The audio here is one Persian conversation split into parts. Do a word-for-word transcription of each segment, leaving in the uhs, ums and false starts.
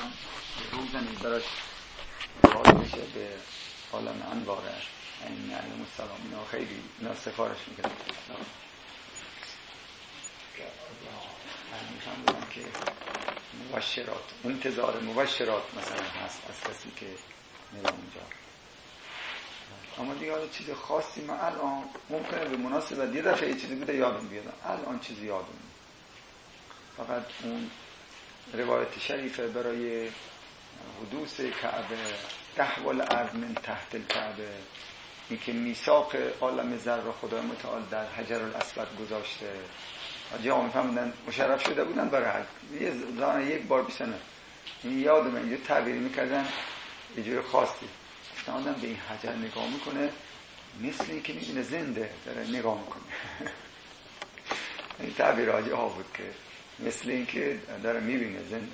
روزنی براش وارد میشه به عالم انواره این علیه السلام. اینا خیلی اینا سفارش میکنه. من میخوام بگم که مبشرات، انتظار مبشرات مثلا هست از کسی که میره اونجا. اما دیگه حالا چیز خاصی من الان ممکنه به مناسبت یه دفعه یه چیزی بوده یادم بیادم، الان چیزی یادم نیست. فقط اون روایت شریفه برای حدوث کعبه، تحول ارض من تحت الکعبه، این که میثاق عالم ذر را خدای متعال در حجر الاسود گذاشته. جا میفهمدن مشرف شده بودن برای حج. یه زمان یک بار بیشتر این یادم اینجا تعبیری میکردن یه جور خاصی. آدم به این حجر نگاه میکنه مثل این که میبینه زنده داره نگاه میکنه. این تعبیر حاجی ها بود که مثل این که داره میبینه زنده.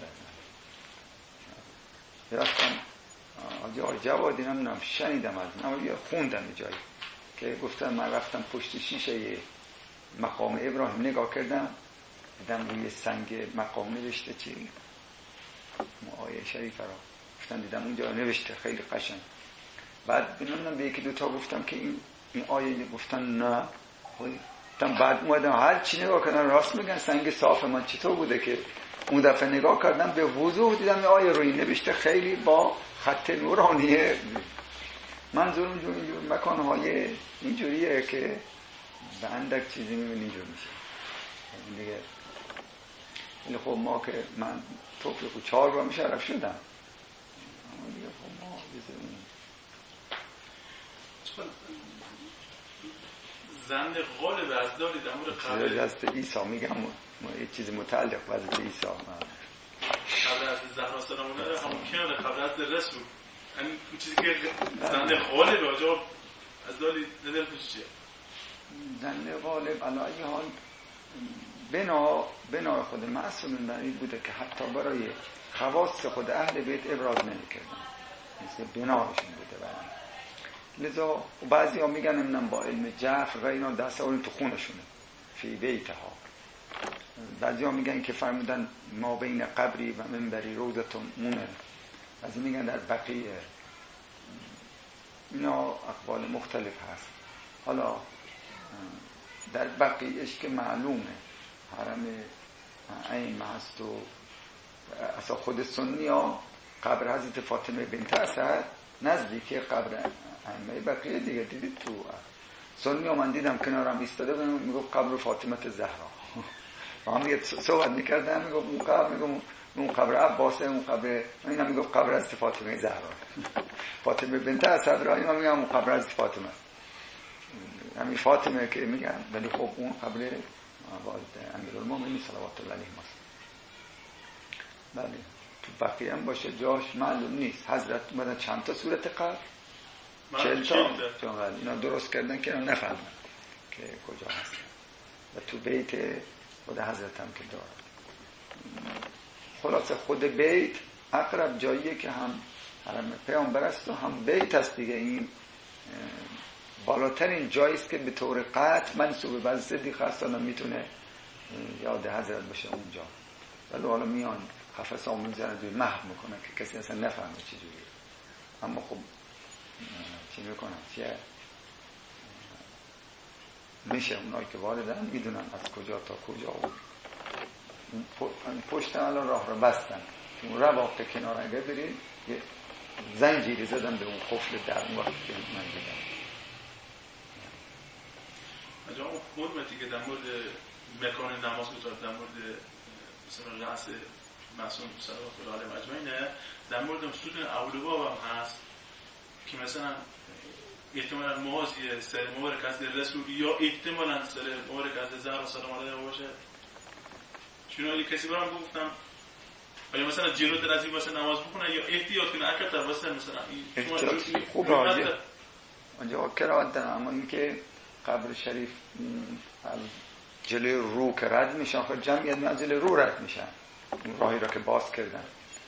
رفتم حاجی ها جوادی نمیدونم شنیدم از این، اما خوندم جایی که گفتم من رفتم پشت شیشه مقام ابراهیم نگاه کردم، دیدم روی سنگ مقام نوشته چی؟ آیه شریفه را گفتم دیدم اونجا نوشته خیلی قشنگ. بعد بنامنم به یکی دوتا گفتم که این این آیه، گفتن نه. گفتم بعد اومدم هر چی نگاه کردم راست میگن سنگ صاف من چطور بوده که اون دفعه نگاه کردم به وضوح دیدم این آیه روی نوشته خیلی با خط نورانیه. منظور اینجور اینجور مکانهای اینجوریه که به اندک چیزی میبینی اینجور میشه دیگه. این خب ما که من توفیق و چهار بار مشرف شدم، اما دیگه خب ما بزنیم زن غالب از داری در مورد قبل از عیسی میگم یه چیزی متعلق به حضرت عیسی قبل از زهرا سلام الله همون کنار قبل از رسول، این چیزی که زن غالب آجا از داری نظر پیش چیه؟ زن غالب علی حال بنا بنا خود معصوم در این بوده که حتی برای خواص خود اهل بیت ابراز نمی‌کردن، مثل بناشون بوده. برای لذا بعضی ها میگن امنم با علم جعفر و اینا دست اول تو خونشونه فی بیتها. بعضی ها میگن که فرمودن ما بین قبری و منبری روزتون مونه، بعضی میگن در بقیه. اینا اقوال مختلف هست. حالا در بقیهش که معلومه حرم عین هست و اصلا خود سنی ها قبر حضرت فاطمه بنت اسد نزدیک قبر ائمه بقیه دیگه. دیدید تو سنی ها من دیدم کنارم ایستاده بودن میگفت قبر فاطمه زهرا. ما هم صحبت میکردم میگفت اون قبر، میگم اون قبر عباسه، اون قبر اینا میگفت قبر حضرت فاطمه زهرا. فاطمه بنت اسد را اینا میگم اون قبر حضرت فاطمه، همین فاطمه که میگن، ولی خب اون قبر والد امیرالمومنین صلوات الله علیه است. بله تو بقیه هم باشه جاش معلوم نیست. حضرت اومدن چند تا صورت قبر؟ چهل تا. چون اینا درست کردن که نفهمن که کجا هستن. و تو بیت خود حضرت هم که دارد. خلاصه خود بیت اقرب جاییه که هم حرم پیامبر است و هم بیت است دیگه. این بالاترین جاییست که به طور قطع منسوب به صدیق اصلا میتونه یاد حضرت باشه اونجا. ولی حالا میان قفس ها میزنن دوی محو میکنن که کسی اصلا نفهمه چی جوریه. اما خب چی میکنن؟ چیه؟ میشه اونایی که واردن میدونن از کجا تا کجا و پشت الان راه رو بستن. اون رواق کنار اگه برید یه زنجیری زدن به اون قفل در اون وقت که من دیدم. اجا اون حرمتی که در مورد مکان نماز بذارد، در مورد مثلا رأس معصوم صلوات الله علیه اجمعین، در مورد ستون اولوا هم هست که مثلا احتمالاً موازی سر مبارک از رسول یا احتمالاً سر مبارک از زهرا سلام الله باشه. چون اگه کسی برام گفتم آیا مثلا جلو در از این واسه نماز بخونه یا احتیاط کنه اکثر واسه مثلا این خوب راجع اونجا کرات دارم. اما اینکه قبر شریف جلوی رو که رد میشن، خب جمعیت من جلوی رو رد میشن، راهی را که باز کردن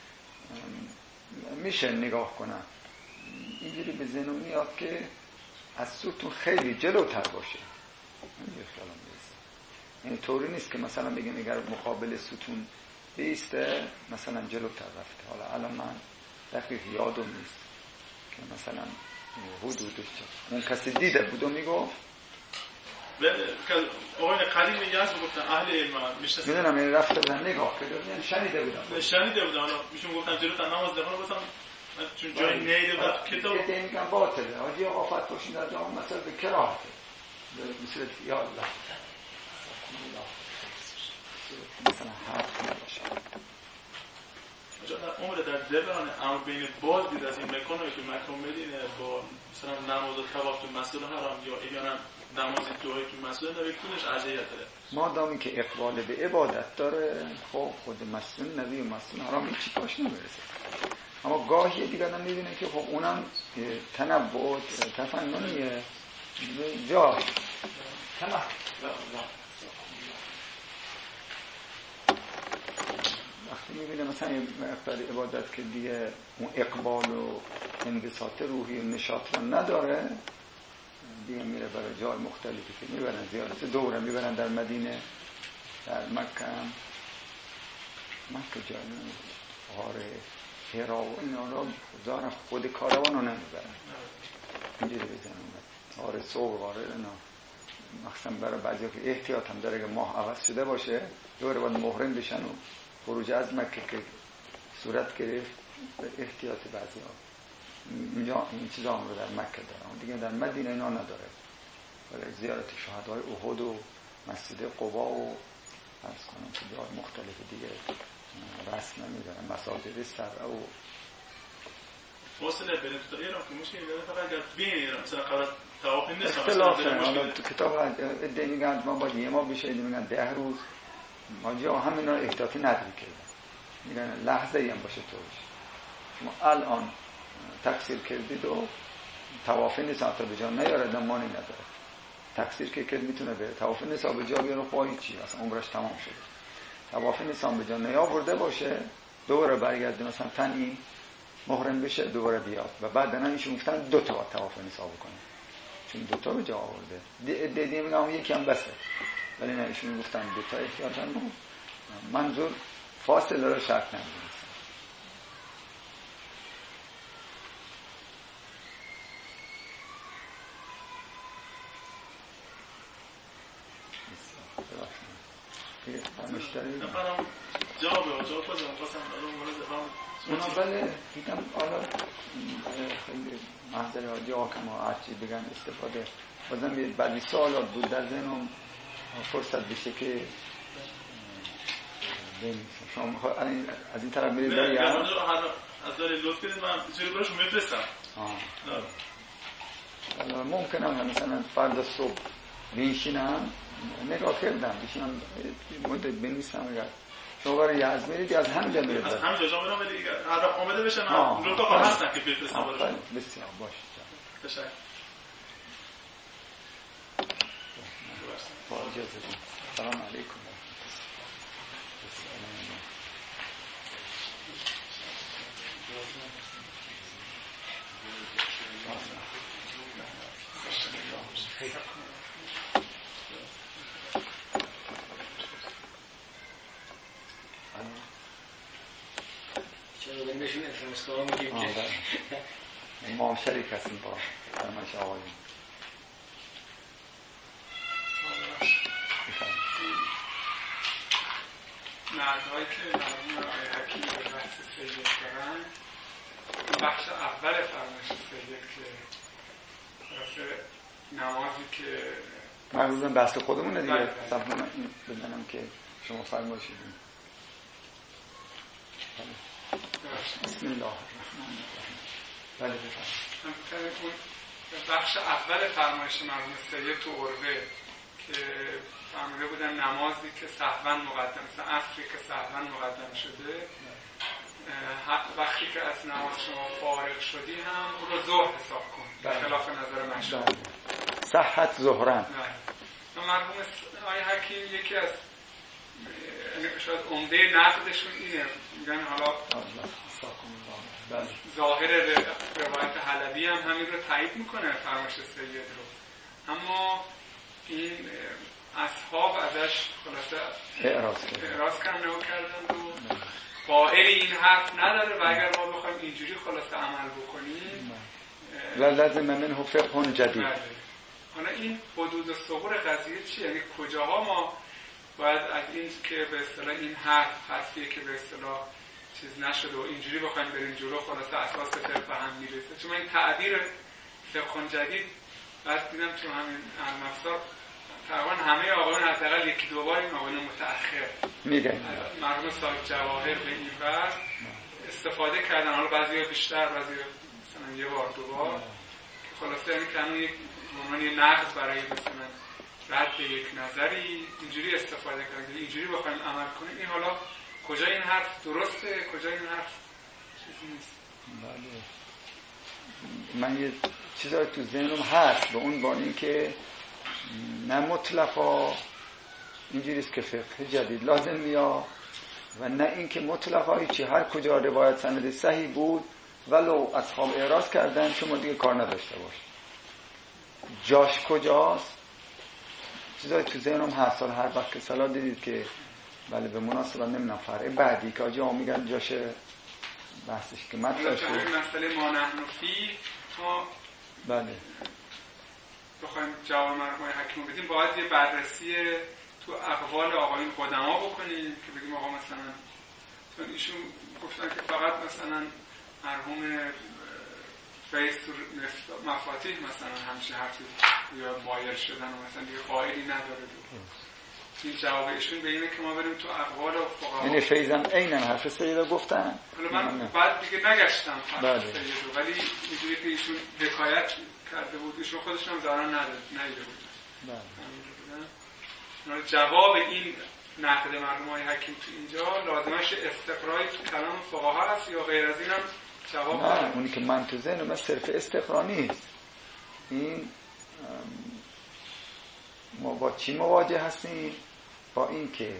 میشه نگاه کنن. اینجوری به ذهن میاد که از ستون خیلی جلوتر باشه. اینجوری خیالم میرسه. یعنی طوری نیست که مثلا بگیم اگر مقابل ستون بیسته مثلا جلوتر رفته. حالا الان من دقیق یادم نیست که مثلا حدودش چه اون کسی دیده بود و میگفت آقای قدیم میگه از بگفتن اهل علم میشناسن میدونم این رفته بودن نگاه کرده بودن شنیده بودم شنیده بودن حالا میشون گفتن جلوتر نماز دخونه بودم چون جای نیده بودن تو کتاب که میگن باطله حاجی آقا فتواشین در جامعه مثلا به کراهته مثل یا الله مثلا حرف نباشه در عمر در دوران امر بین باز دید از این مکانهایی که مکان مدینه با مثلا نماز و طواف تو مسجد حرام یا ایانا نماز دعایی تو مسجد نبی کدومش ارجحیت داره؟ ما دامی که اقبال به عبادت داره خب خود مسجد نبی و مسجد حرام هیچی پاش نمیرسه. اما گاهی دیگه آدم میبینه که خب اونم تنوع تفننیه جا تمام وقتی میبینه مثلا یه مقدار عبادت که دیگه اون اقبال و انبساط روحی و نشاط رو نداره دیگه میره برای جای مختلفی که میبرن زیارت دوره میبرن در مدینه در مکه هم مکه جای غار حرا و اینا را دارن خود کاروان رو نمیبرن اینجوری بزنن غار صبح غار اینا مخصوصا برای بعضی که احتیاط هم داره که ماه عوض شده باشه دوره باید محرم بشن و خروج از مکه که صورت گرفت به احتیاط بعضی ها اینجا این چیزا هم رو در مکه دارن دیگه در مدینه اینا نداره برای زیارت شهدای احد و مسجد قبا و عرض کنم که جای مختلف دیگه رسم نمیدارن مساجد سبعه و وصله بین تو ایران که مشکلی داره فقط اگر بین ایران مثلا قرار توافق نیست اختلافه حالا تو کتاب ادعی میگن ما باید یه ما بشه میگن ده روز ما جا همین رو احتیاطی نداری کردن میگن لحظه ای هم باشه طورش شما الان تقصیر کردید و توافق نیست تا به جا نیاره دمانی نداره تقصیر که کرد میتونه بره توافق نیست به جا بیاره خواهی چی اصلا عمرش تمام شده توافق نیست به جا نیاورده باشه دوباره برگرده مثلا تنی محرم بشه دوباره بیاد و بعد دنن ایشون گفتن دو تا توافق نیست بکنه چون دو تا به جا آورده دیدی میگم یکی هم بسه ولی نه ایشون گفتن دو تا احتیاطاً منظور فاصله رو شرط نمیدونستن مشتری نفرم جواب جواب بازم قسم اونا بله دیدم حالا خیلی محضر حاجی آکم و هرچی بگن استفاده بازم بعدی سوالات بود در ذهنم فرصت بشه که شما از این طرف میرید داری هم از داری لطف کنید من چیزی براشون میفرستم حالا ممکنه هم مثلا فردا صبح بینشینم نگاه کردم بشینم مدت بنویسم اگر شما برای یزد میرید از همینجا میرید از همینجا جا میرم ولی هر وقت آمده بشن هم رفقا هستن که بفرستم براشون بسیار باشه تشکر با اجازه سلام علیکم ما هم شریک هستیم با فرمایش آقایون مردهایی که مرمون آقای حکیم به بحث سید دارن بخش اول فرمایش سید که بحث نمازی که مرمون بحث خودمونه دیگه صفحه من بدنم که شما فرمایشی دیم بسم الله الرحمن الرحیم بله بفرمایید اون بخش اول فرمایش مرحوم سید تو عروه که فرموده بودن نمازی که سهوا مقدم مثلا عصری که سهوا مقدم شده وقتی که از نماز شما فارغ شدی هم اون رو ظهر حساب کن خلاف نظر مشهور صحت ظهرن مرحوم آقای حکیم یکی از شاید عمده نقدشون اینه میگن حالا ظاهر روایت حلبی هم همین رو تایید میکنه فرمایش سید رو اما این اصحاب ازش خلاصه اعراض اعراض کردن و کردن و قائل این حرف نداره و اگر ما بخوایم اینجوری خلاصه عمل بکنیم لا لازم منه فقه جدید. حالا این حدود ثغور قضیه چیه؟ یعنی کجاها ما باید از این که به اصطلاح این حرف حرفیه که به اصطلاح چیز نشده و اینجوری بخوایم بریم جلو خلاصه اساس فقه هم میرسه. چون این تعبیر فقه جدید بعد دیدم تو همین المفسر تقریبا همه آقایون حداقل یکی دو بار این آقایون متأخر میگن مرحوم صاحب جواهر به این وقت استفاده کردن، حالا بعضی بیشتر بعضی مثلا یه بار دو بار، خلاصه یعنی که همین یک عنوان نقض برای مثلا رد یک نظری اینجوری استفاده کردن، اینجوری بخوایم عمل کنیم. این حالا کجا این حرف درسته کجا این حرف چیزی نیست؟ بله من یه چیزایی تو ذهنم هست به اون با این که نه مطلقا اینجوریست که فقه جدید لازم میاد و نه این که مطلقا هیچی، هر کجا روایت سند صحیح بود ولو اصحاب اعراض کردن شما دیگه کار نداشته باش. جاش کجاست؟ چیزایی تو ذهنم هست. هر وقت که سلا دیدید که بله به مناسبت نمیدونم فرع بعدی که آجا میگن جاش بحثش که مطلب شد مسئله ما نحن فی ما بله بخوایم جواب مرحوم حکیم بدیم باید یه بررسی تو اقوال آقایون قدما بکنیم که بگیم آقا مثلا چون ایشون گفتن که فقط مثلا مرحوم فیض تو مفاتیح مثلا همچین حرفی یا مایل شدن و مثلا دیگه قائلی نداره دو. این جواب ایشون به اینه که ما بریم تو اقوال و فقها. یعنی فیضم عیناً حرف سیدو گفتن. حالا من بعد دیگه نگشتم حرف سیدو ولی اینجوری که ایشون حکایت کرده بود ایشون خودشون هم ظاهرا ندید ندیده بود. بله. جواب این نقد مرحوم حکیم تو اینجا لازمش استقرای تو کلام فقها هست یا غیر از این هم جواب نه داره؟ اونی که من تو ذهنم صرف استقرا نیست. این ما با چی مواجه هستیم؟ با این که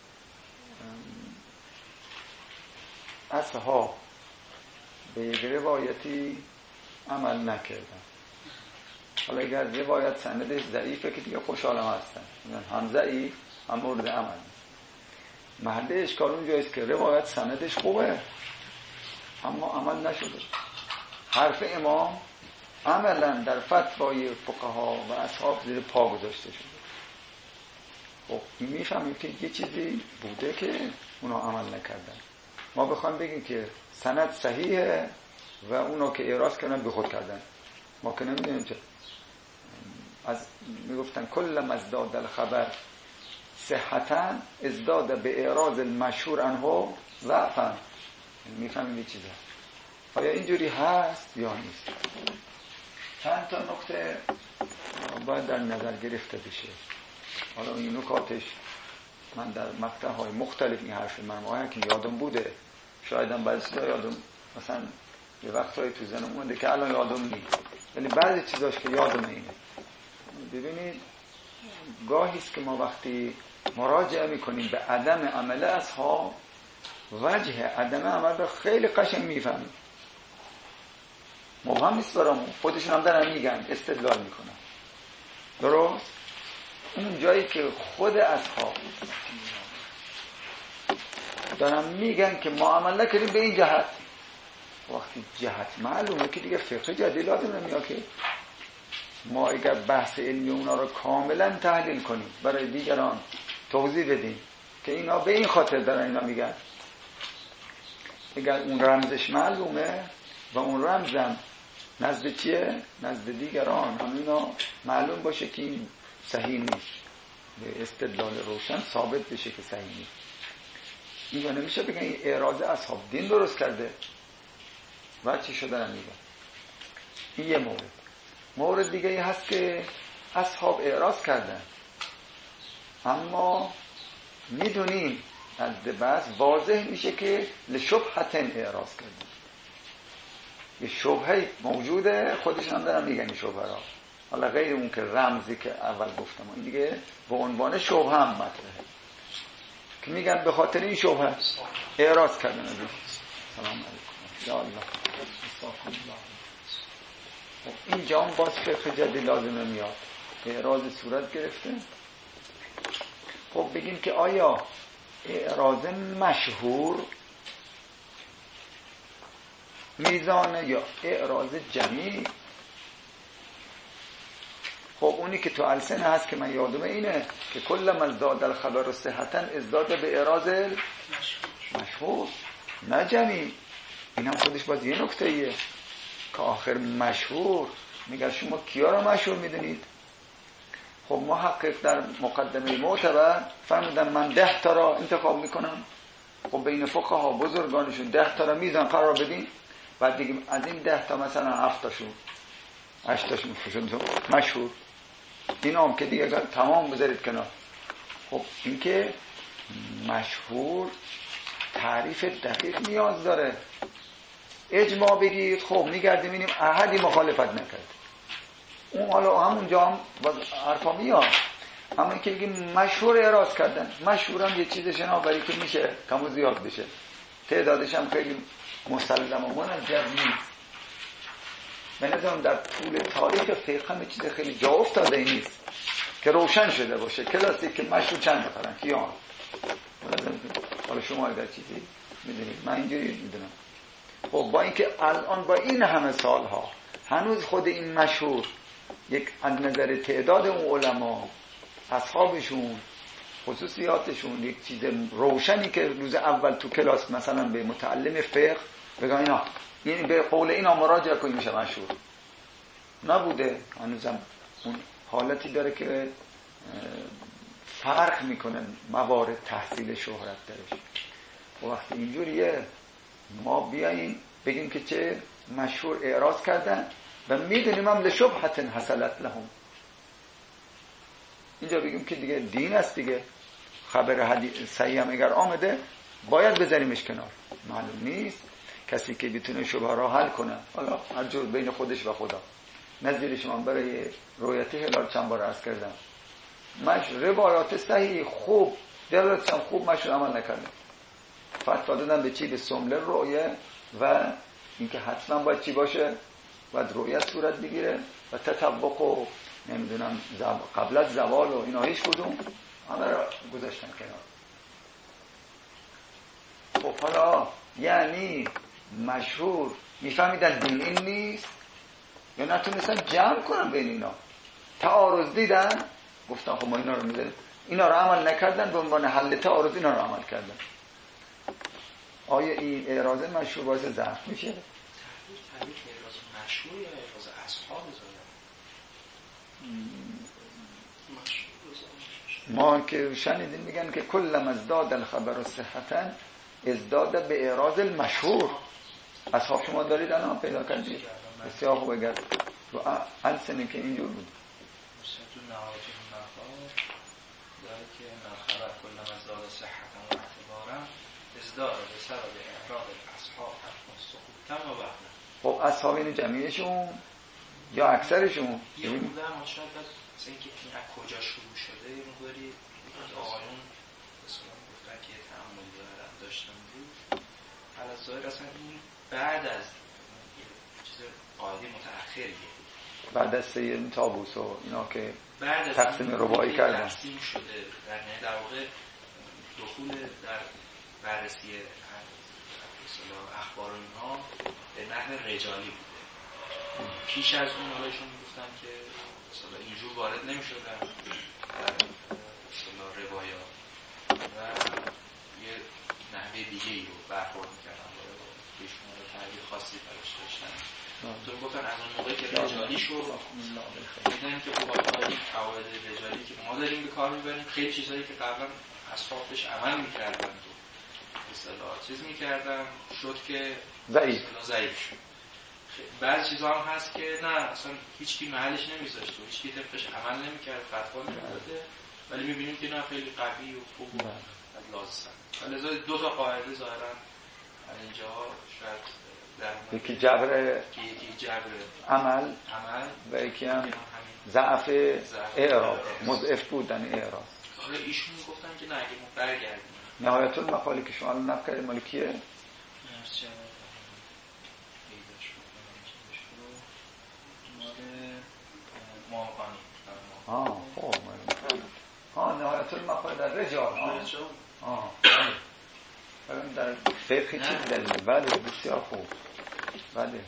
اصحاب به یک روایتی عمل نکردن. حالا اگر روایت سندش ضعیفه که دیگه خوشحالم هستن هم ضعیف هم مورد عمل نیست. محل اشکال اونجاییست که روایت سندش خوبه اما عمل نشده. حرف امام عملا در فتوای فقها و اصحاب زیر پا گذاشته شده. خب میفهمیم که یه چیزی بوده که اونا عمل نکردن. ما بخوایم بگیم که سند صحیحه و اونا که اعراض کردن به خود کردن، ما که نمیدونیم چه. از میگفتن کل مزداد الخبر صحتا ازداد به اعراض المشهور عنه ضعفا. میفهمیم یه چیزه. آیا اینجوری هست یا نیست؟ چند تا نکته باید در نظر گرفته بشه. حالا این نکاتش من در مقطع‌های مختلف این حرف من واقعا که یادم بوده، شاید هم بعضی چیزا یادم مثلا یه وقتایی تو ذهنم مونده که الان یادم نیست، ولی بعضی چیزاش که یادم اینه. ببینید گاهی است که ما وقتی مراجعه میکنیم به عدم عمل اصحاب وجه عدم عمل رو خیلی قشنگ میفهمیم. مبهم نیست برامون، خودشون هم دارن میگن استدلال میکنن. درست؟ اون جایی که خود اصحاب دارن میگن که ما عمل نکردیم به این جهت، وقتی جهت معلومه که دیگه فقه جدید لازم نمیاد که ما اگر بحث علمی اونا رو کاملا تحلیل کنیم برای دیگران توضیح بدیم که اینا به این خاطر دارن اینا میگن. اگر اون رمزش معلومه و اون رمزم نزد چیه؟ نزد دیگران هم اینا معلوم باشه که این صحیح نیست، به استدلال روشن ثابت بشه که صحیح نیست. اینجا نمیشه بگن این اعراض اصحاب دین درست کرده و چی شدن میگن. این یه مورد. مورد دیگه ای هست که اصحاب اعراض کردن اما میدونیم از بحث واضح میشه که لشبهتن اعراض کردن. یه شبهه موجوده، خودشون هم دارن میگن این شبهه را. حالا غیر اون که رمزی که اول گفتم این دیگه به عنوان شبهه هم مطرحه که میگن به خاطر این شبهه اعراض کردن. سلام علیکم یا الله. خب اینجا هم باز فقه جدید لازمه میاد. اعراض صورت گرفته. خب بگیم که آیا اعراض مشهور میزانه یا اعراض جمعی؟ خب اونی که تو السنه هست که من یادم اینه که کل من زاد الخبر و صحتا ازداد به اعراض مشهور نه جمعی. این هم خودش باز یه نکته ایه که آخر مشهور میگه شما کیا را مشهور میدونید؟ خب محقق در مقدمه معتبر فرمودن من ده تا را انتخاب میکنم. خب بین فقها بزرگانشون ده تا را میزان قرار بدین، بعد دیگه از این ده تا مثلا هفت تاشون هشت تاشون مشهور، این هم که دیگه تمام بذارید کنار. خب این که مشهور تعریف دقیق نیاز داره. اجماع بگید خب میگردیم اینیم احدی مخالفت نکرد، اون حالا همونجا هم باز حرفا میاد. اما اینکه بگیم مشهور اعراض کردن، مشهور هم یه چیز شناوری که میشه کم و زیاد بشه، تعدادش هم خیلی مسلم و منجر نیست. به نظرم در طول تاریخ فقه هم چیز خیلی جا افتاده ای نیست که روشن شده باشه کلاسی که مشهور چند نفرن کیان. حالا شما اگر چیزی میدونید، من اینجوری میدونم. خب با اینکه الان با این همه سالها هنوز خود این مشهور یک از نظر تعداد اون علما، اصحابشون، خصوصیاتشون، یک چیز روشنی که روز اول تو کلاس مثلا به متعلم فقه بگن اینا یعنی به قول اینا مراجعه کنید میشه مشهور نبوده. هنوزم اون حالتی داره که فرق میکنه موارد تحصیل شهرت درش. و وقتی اینجوریه ما بیاییم بگیم که چه مشهور اعراض کردن و میدونیم هم لشبهت حصلت لهم، اینجا بگیم که دیگه دین است دیگه، خبر حدیث صحیح هم اگر آمده باید بذاریمش کنار. معلوم نیست کسی که بتونه شبهه را حل کنه، حالا هر جور بین خودش و خدا. نظیرش من برای رویت هلال چند بار عرض کردم، مش روایات صحیح خوب دلالتش هم خوب مشهور عمل نکردن، فتوا دادن به چی؟ به سمل رؤیه و اینکه حتما باید چی باشه؟ باید رؤیت صورت بگیره و تطبق و نمیدونم قبل از زوال و اینا هیچ کدوم همه را گذاشتن کنار. خب حالا یعنی مشهور میفهمیدن دین این نیست یا نتونستن جمع کنن بین اینا، تعارض دیدن گفتن خب ما اینا رو میذاریم، اینا رو عمل نکردن، به عنوان حل تعارض اینا رو عمل کردن. آیا این اعراض مشهور باعث ضعف میشه؟ تعبیر اعراض مشهور یا اعراض اصحاب ما که شنیدیم میگن که کل ما ازداد الخبر و صحتا ازداد به اعراض المشهور. اصحاب شما دارید الان پیدا کردید؟ بسیار خوب. اگر تو السنه که اینجور بود تو نهایت المفاد داره که الخبر کل ما ازداد صحتا و اعتبارا ازداد به سبب اعراض اصحاب سقوطا و وحدا. خب اصحاب این جمعیشون یا اکثرشون یه بوده هم شاید مثلا اینکه این از کجا شروع شده یه مقداری آقایون مثلا گفتن که تعامل داشتن بود حالا ظاهر اصلا این بعد از چیز قاعده متأخریه، بعد از سید طاووس و اینا که بعد از تقسیم رباعی کردن تقسیم شده در نه در واقع دخول در بررسی مثلا اخبار اینها به نحو رجالی بوده. پیش از اون حالشون گفتن که مثلا اینجور وارد نمی‌شدن مثلا روایات و یه نحوه دیگه‌ای رو برخورد می‌کردن با ایشون رو تعبیر خاصی براش داشتن. تو گفتن از اون موقع که رجالی شد دیدن که با این قواعد رجالی که ما داریم به کار می‌بریم خیلی چیزایی که قبلا اصحاب بهش عمل می‌کردن تو اصطلاح چیز می‌کردن شد که ضعیف ضعیف شد. بعضی چیزا هم هست که نه اصلا هیچ کی محلش نمیذاشت و هیچ کی طبقش عمل نمی‌کرد، فتوا نمی‌داده، ولی می‌بینیم که نه خیلی قوی و خوب و لازم. لذا دو تا قاعده ظاهرا اینجا شاید در یکی جبر یکی جبر عمل عمل و یکی هم ضعف اعراض، مضعف بودن اعراض. حالا ایشون گفتن که نه اگه ما برگردیم نهایت المقاله که شما الان نقل کردید مال کیه؟ ماهقانی. آه خب ها نهایت المقاله در رجال. آه آه فقهی چه دلیل؟ بله بسیار خوب. بله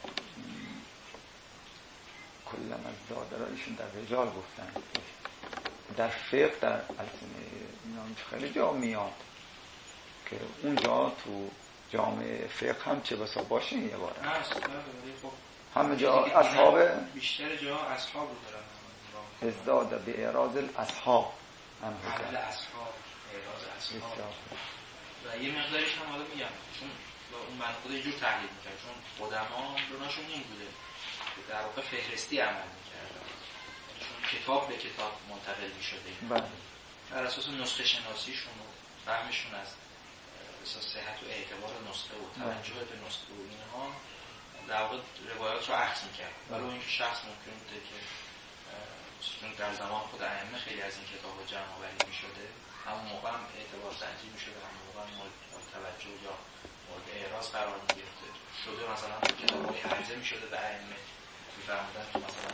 کلم از داده را ایشون در رجال گفتن، در فقه در السنه خیلی جا میاد که اونجا تو جامعه فقه هم چه بسا باشه یه باره همه جا اصحاب بیشتر جا اصحاب رو دارن ازداد به اعراض الاصحاب هم قبل اصحاب اعراض اصحاب و یه مقدارش هم حالا میگم چون اون من خود یه جور تحلیل میکرد چون قدما دوناشون این بوده که در واقع فهرستی عمل میکردن چون کتاب به کتاب منتقل میشده بله بر اساس نسخه شناسیشون و فهمشون از اساس صحت و اعتبار نسخه و توجه به نسخه و اینها در واقع روایات رو اخذ میکرد ولی اینکه شخص ممکن بوده که چون در زمان خود ائمه خیلی از این کتاب ها جمع آوری میشده همون موقع هم اعتبار سنجی میشده همون موقع هم مورد توجه یا مورد اعراض قرار میگرفته شده مثلا کتاب های عرضه میشده به ائمه میفرمودن که مثلا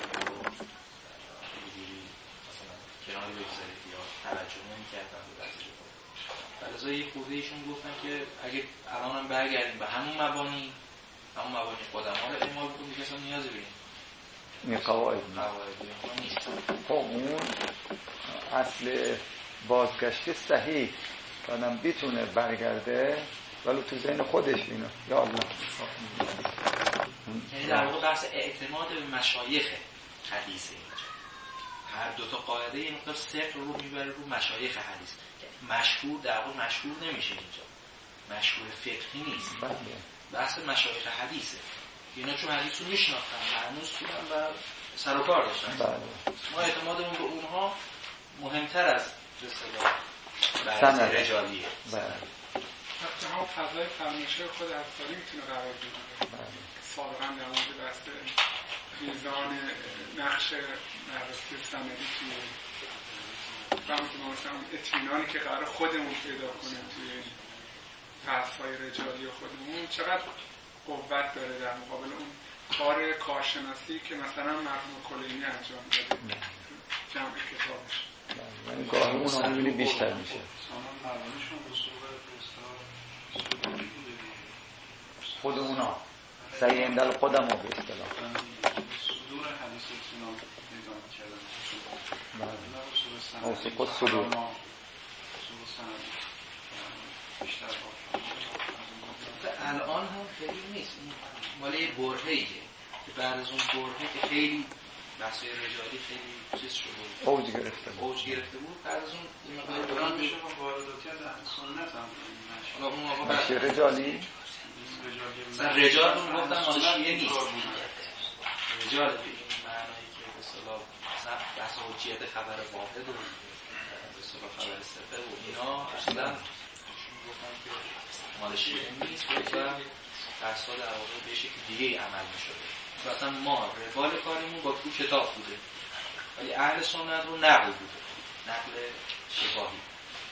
مثلا کنار بگذارید یا توجه نمیکردن به بعضی بلازا یه خورده ایشون گفتن که اگه الان هم برگردیم به همون مبانی همون مبانی قدما رو اعمال بکنیم که اصلا نیازی بینیم این قواعد نیست خب اون اصل بازگشت صحیح که آدم بیتونه برگرده ولی تو ذهن خودش اینو یا الله یعنی در واقع بحث اعتماد به مشایخ حدیثه اینجا هر دوتا قاعده یه مقدار صفر رو میبره رو مشایخ حدیث مشهور در واقع مشهور نمیشه اینجا مشهور فقهی نیست بحث مشایخ حدیثه اینا چون حدیث رو میشناختن معنوس بودن و سر و کار داشتن ما اعتمادمون به اونها مهمتر از رساله بعضی رجالیه حتی هم فضای فرمایشه خود افضالی میتونه قرار بگیره سابقا در مورد بحث میزان نقش بررسی سندی توی فهمت ما مثلا اطمینانی که قرار خودمون پیدا کنیم توی فحص‌های رجالی خودمون چقدر قوت داره در مقابل اون کار کارشناسی که مثلا مرحوم کلینی انجام داده جمع کتابش یعنی گاهی اون هم میبینی بیشتر میشه خود اونا سعی اندل خودم رو به اصطلاح صدور حدیث اطمینان پیدا می‌کردن موسیقی صدور الان هم خیلی نیست مال یه برهه‌ایه که بعد از اون برهه که خیلی بحث‌های رجالی خیلی چیز شده اوج گرفته بود اوج گرفته بود بعد از اون این مقدار دوران میشه با وارداتی از اهل سنت هم حالا اون موقع بحث رجالی مثلا رجال اون گفتن مال شیعه نیست رجال به این معنایی که به اصطلاح مثلا بحث حجیت خبر واحد و به اصطلاح خبر ثقه و اینا اصلا گفتن که مال شیعه نیست و بحث‌ها در واقع به شکل دیگه عمل می‌شده مثلا ما روال کاریمون با تو کتاب بوده ولی اهل سنت رو نقل بوده نقل شفاهی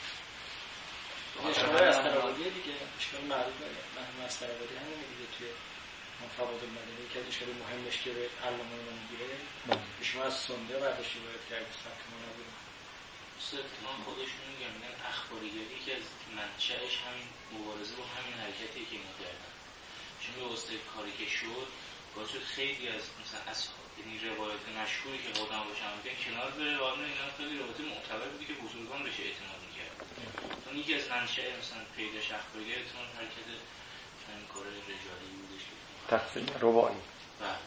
اشاره از تراودیه دیگه اشکال معروف مرحوم از تراودیه همین دیگه توی مفاوض المدنی که اشاره مهمش که به علامه اینا میگیره شما از سنده برداشتی باید کرد سبک ما نبوده ستمان خودشون میگم میگن اخباریگری که از منشأش همین مبارزه با همین حرکتی که ما کردن چون به واسطه کاری که شد باعث شد خیلی از مثلا از یعنی روایت مشهوری که قدام باشن میگن کنار بره آن اینا خیلی روایت معتبر بودی که بزرگان بهش اعتماد می‌کرد چون یکی از منشأ مثلا پیداش اخباریگری اون حرکت همین کار رجالی بودش تقسیم رباعی بله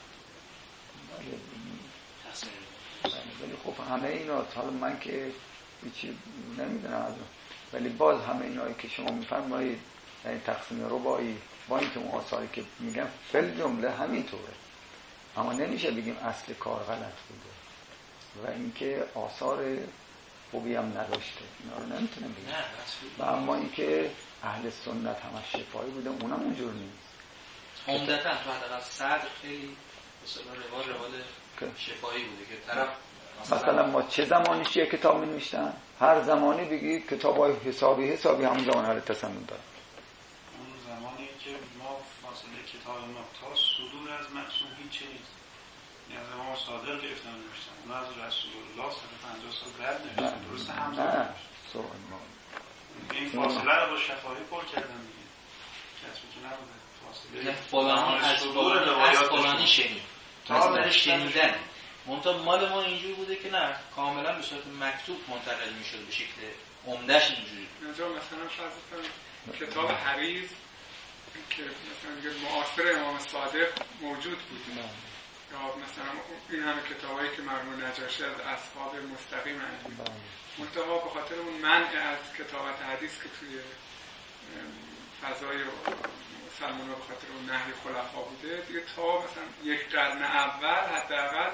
تقسیم ولی خب همه اینا حالا من که هیچی نمیدونم از ولی باز همه اینایی که شما میفرمایید یعنی تقسیم رباعی با اینکه اون آثاری که میگن فل جمله همینطوره اما نمیشه بگیم اصل کار غلط بوده و اینکه آثار خوبی هم نداشته اینا رو نمیتونم بگیم و اما اینکه اهل سنت همش شفایی بوده اونم اونجور نیست عمدتاً تو حداقل صدر خیلی مثلا روال روال شفایی بوده که طرف مثلا ما چه زمانی چیه کتاب می‌نوشتن هر زمانی بگی کتابای حسابی حسابی همون زمان حال تصمیم داره اون زمانی که ما فاصله کتاب ما تا صدور از معصوم هیچ نیست یعنی از ما صادر گرفتن نوشتن اون از رسول الله صد و پنجاه سال بعد نوشتن درسته همزمان نه سوال ما این فاصله رو با شفاهی پر کردن دیگه کتبی که نبوده میگن فلانی از فلانی از فلانی شنید مصدر شنیدن. منتها مال ما اینجوری بوده که نه کاملا به صورت مکتوب منتقل میشد به شکل عمدهش اینجوری. اینجا مثلا فرض کنید کتاب حریز که مثلا میگه معاصر امام صادق موجود بود یا مثلا این همه کتابایی که مرحوم نجاشی از اصحاب مستقیم انجام منتها به خاطر اون منع از کتابت حدیث که توی فضای مسلمان به خاطر اون نهی خلفا بوده دیگه تا مثلا یک قرن اول حداقل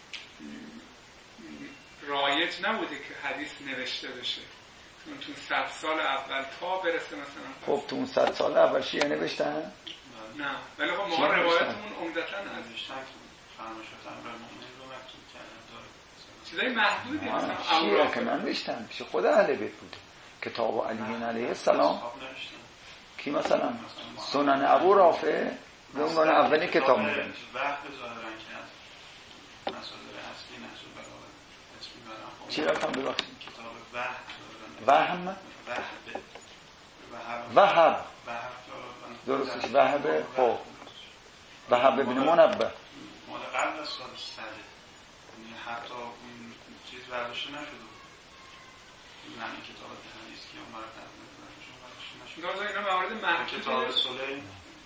رایج نبوده که حدیث نوشته بشه. اون تو صد سال اول تا برسه مثلا خب تو اون صد سال اول شیعه نوشتن؟ نه ولی خب ما روایتمون عمدتاً ازش فرمایشات امرالمومنین رو مکتوب کردن داره چیزای محدودی مثلا شیعه که ننوشتن پیش خود اهل بیت بوده. کتاب علی علیه السلام کی مثلا سنن ابو رافع به عنوان اولین کتاب میگن وحب ظاهرا که از مصادر اصلی نسو برابر اسمی برابر چی رفتم ببخشید کتاب وحب وهم وحب وحب درستش وحب خب وحب ابن منبه مال قبل از سال صده یعنی حتی اون چیز برداشته نشده این همین کتاب حدیث که اون مرد نشده اینا موارد محدود کتاب سلیم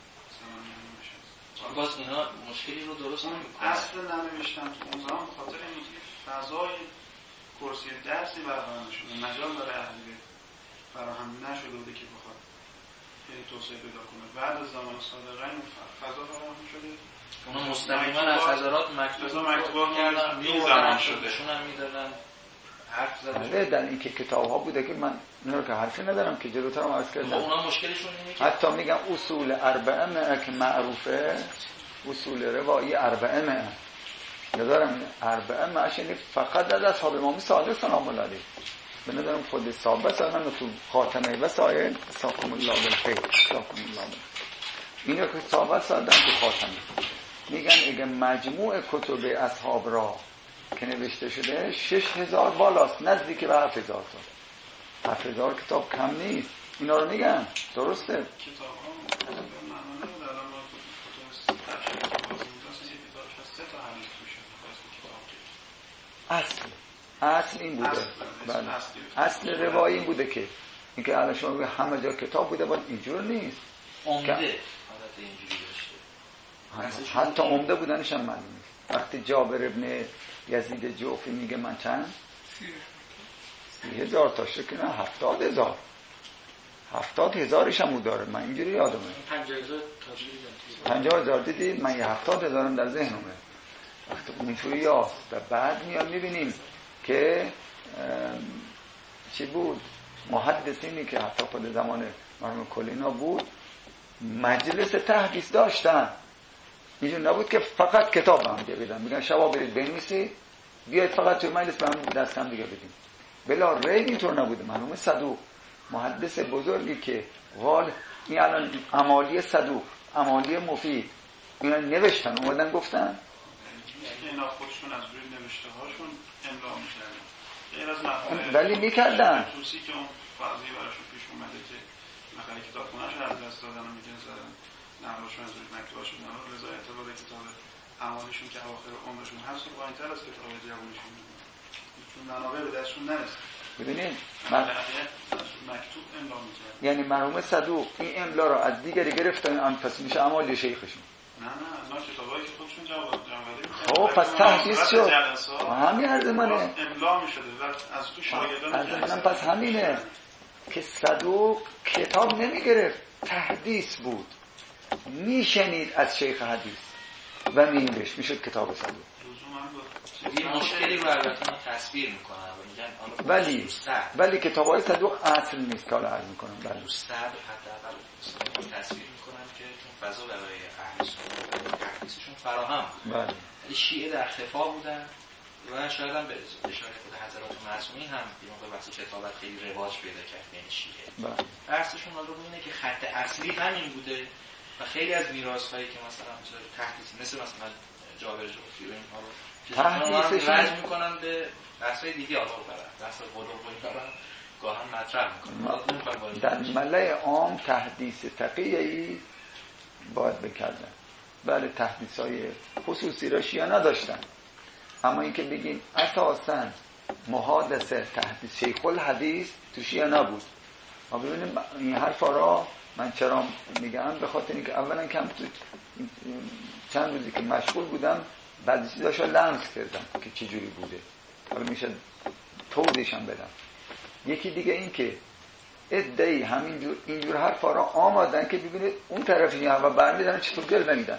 باز اینا مشکلی رو درست نمی‌کنه. اصل ننوشتن تو اون زمان به خاطر اینکه فضای کرسی درسی برقرار نشده مجال برای اهلی فراهم نشده بوده که بخواد یعنی توسعه پیدا کنه. بعد از زمان صادقین فضا فراهم شده اونا مستقیما از حضرات مکتوب مکتوب کردن این زمان شده شون هم میدادن حرف زدن. بله در این که کتاب ها بوده که من اینا رو که حرفی ندارم که جلوتر هم عرض کردم. اونا مشکلشون اینه که حتی میگم اصول اربعه که معروفه اصول روایی اربعه ندارم اربعه معشنی فقط از اصحاب امام صادق سلام الله علیه به ندارم خود صحابه سلام تو خاتمه وسائل ساکم الله بالخیر ساکم الله بالخیر اینو که صحابه سادن تو خاتمه میگن اگه مجموع کتب اصحاب را که نوشته شده شش هزار بالاست نزدیک به هفت هزار تا هفت هزار کتاب کم نیست. اینا رو میگن درسته کتاب ها معنی نداره الان ما کتب تفسیر اصل اصل این بوده بله. اصل روایی این بوده که اینکه الان شما بگید همه جا کتاب بوده باید اینجور نیست عمده حالت اینجوری داشته حتی عمده بودنش هم معلوم نیست. وقتی جابر ابن یزید جوفی میگه من چند سی هزار تا شکل نه هفتاد هزار هفتاد هزارش هم داره من اینجوری یادمه پنجاه هزار دیدید من یه هفتاد هزارم در ذهنمه وقتی اونجوری هست و بعد میان میبینیم که چی بود محدثینی که حتی خود زمان مرحوم کلینا بود مجلس تحدیث داشتن اینجور نبود که فقط کتاب هم دیگه بدن میگن شبا برید بنویسید بیاید فقط توی مجلس به هم دست هم دیگه بدیم بلا ریل اینطور نبوده مرحوم صدوق محدث بزرگی که غال این الان امالی صدوق امالی مفید اینا نوشتن اومدن گفتن اینا خودشون از روی نوشته هاشون املا میکردن غیر از مفاهیم ولی میکردن توسی که اون فرضی براشون پیش اومده که مثلا کتابخونه‌اش از دست دادن و میگن زدن نقلشون از روی مکتوباشون نه رضایت با کتاب اعمالشون که اواخر عمرشون هست و پایین‌تر از کتاب جوانیشون چون منابع به دستشون نرسید ببینید من مکتوب املا میکرد یعنی مرحوم صدوق این املا رو از دیگری گرفتن آن پس میشه اعمال شیخشون نه نه از کتابایی که خودشون جواب جمع‌آوری خب پس تحدیث شد همین عرض منه املا میشده و از تو شاگردان عرض منم پس همینه که صدوق کتاب نمیگرفت تحدیث بود میشنید از شیخ حدیث و می‌نوشت میشد کتاب صدوق این مشکلی رو البته ما تصویر میکنن ولی ولی کتاب‌های صدوق اصل نیست که حالا عرض میکنم بله مستحب حداقل تصویر میکنن که چون فضا برای اهل سنت تحدیثشون فراهم بله شیعه در خفا بودن و شاید هم به اشاره خود حضرات معصومین هم بیان به بحث کتابت خیلی رواج پیدا کرد بین شیعه بله بحثشون حالا اینه که خط اصلی همین بوده و خیلی از میراث‌هایی که مثلا تحدیث مثل مثلا جابر جوفی و اینها رو تحدیثش رجع میکنن به بحث‌های دیگه آقا برن بحث قلوب و اینا گاهن مطرح میکنن. در ملأ عام تحدیث تقیه‌ای باید بکردن. بله تحدیث‌های خصوصی را شیعه نداشتن، اما اینکه بگیم اساساً محادثه تحدیث شیخ الحدیث تو شیعه نبود. ما ببینیم این حرفا را من چرا میگم، به خاطر اینکه اولا کم تو چند روزی که مشغول بودم بعضی چیزاشو لمس کردم که چه جوری بوده، حالا میشه توضیحش هم بدم. یکی دیگه این که ادعی همینجور اینجور حرفا را آمادن که ببینید اون طرفی هم و برمیدن چطور جلوه میدن.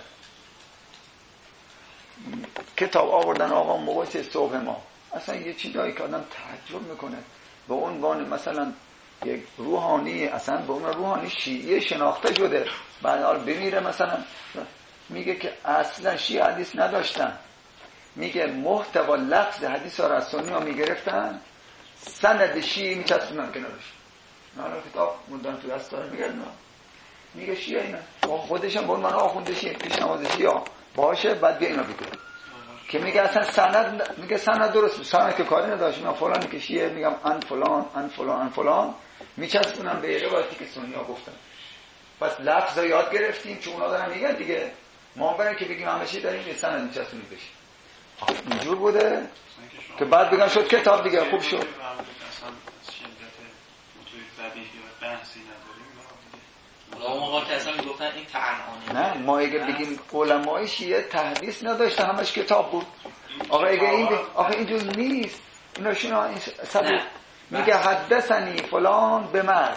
کتاب آوردن آقا موقع صبح ما، اصلا یه چیزایی که آدم تعجب میکنه. به عنوان مثلا یک روحانی، اصلا به عنوان روحانی شیعه شناخته شده، بعد حال بمیره مثلا میگه که اصلا شیعه حدیث نداشتن، میگه محتوا لفظ حدیث ها را از سنی ها میگرفتن، سند شیعه میچستونن کنارش. نه کتاب مدن تو دست داره میگه نه میگه شیعه اینا خودش هم به عنوان آخونده شیعه پیشنهاد شیعه باشه، بعد بیا اینا بگه که میگه اصلا سند، میگه سند درست، سند که کاری نداشت، میگم فلان که شیعه میگم ان فلان ان فلان ان فلان میچسبونن به روایتی که سنی ها گفتن. پس لفظ رو یاد گرفتیم که اونا دارن میگن دیگه، ما برای که بگیم همه چی داریم یه سند میچسبونیم بشه. اینجور بوده که بعد بگن شد کتاب دیگه خوب شد. اون موقع که اصلا میگفتن این تعنعنه. نه ما اگه بگیم علمای شیعه تحدیث نداشته، همش کتاب بود. آقا اگه این آخه اینجور نیست، اینا شنا سبب میگه حدثنی فلان به مرد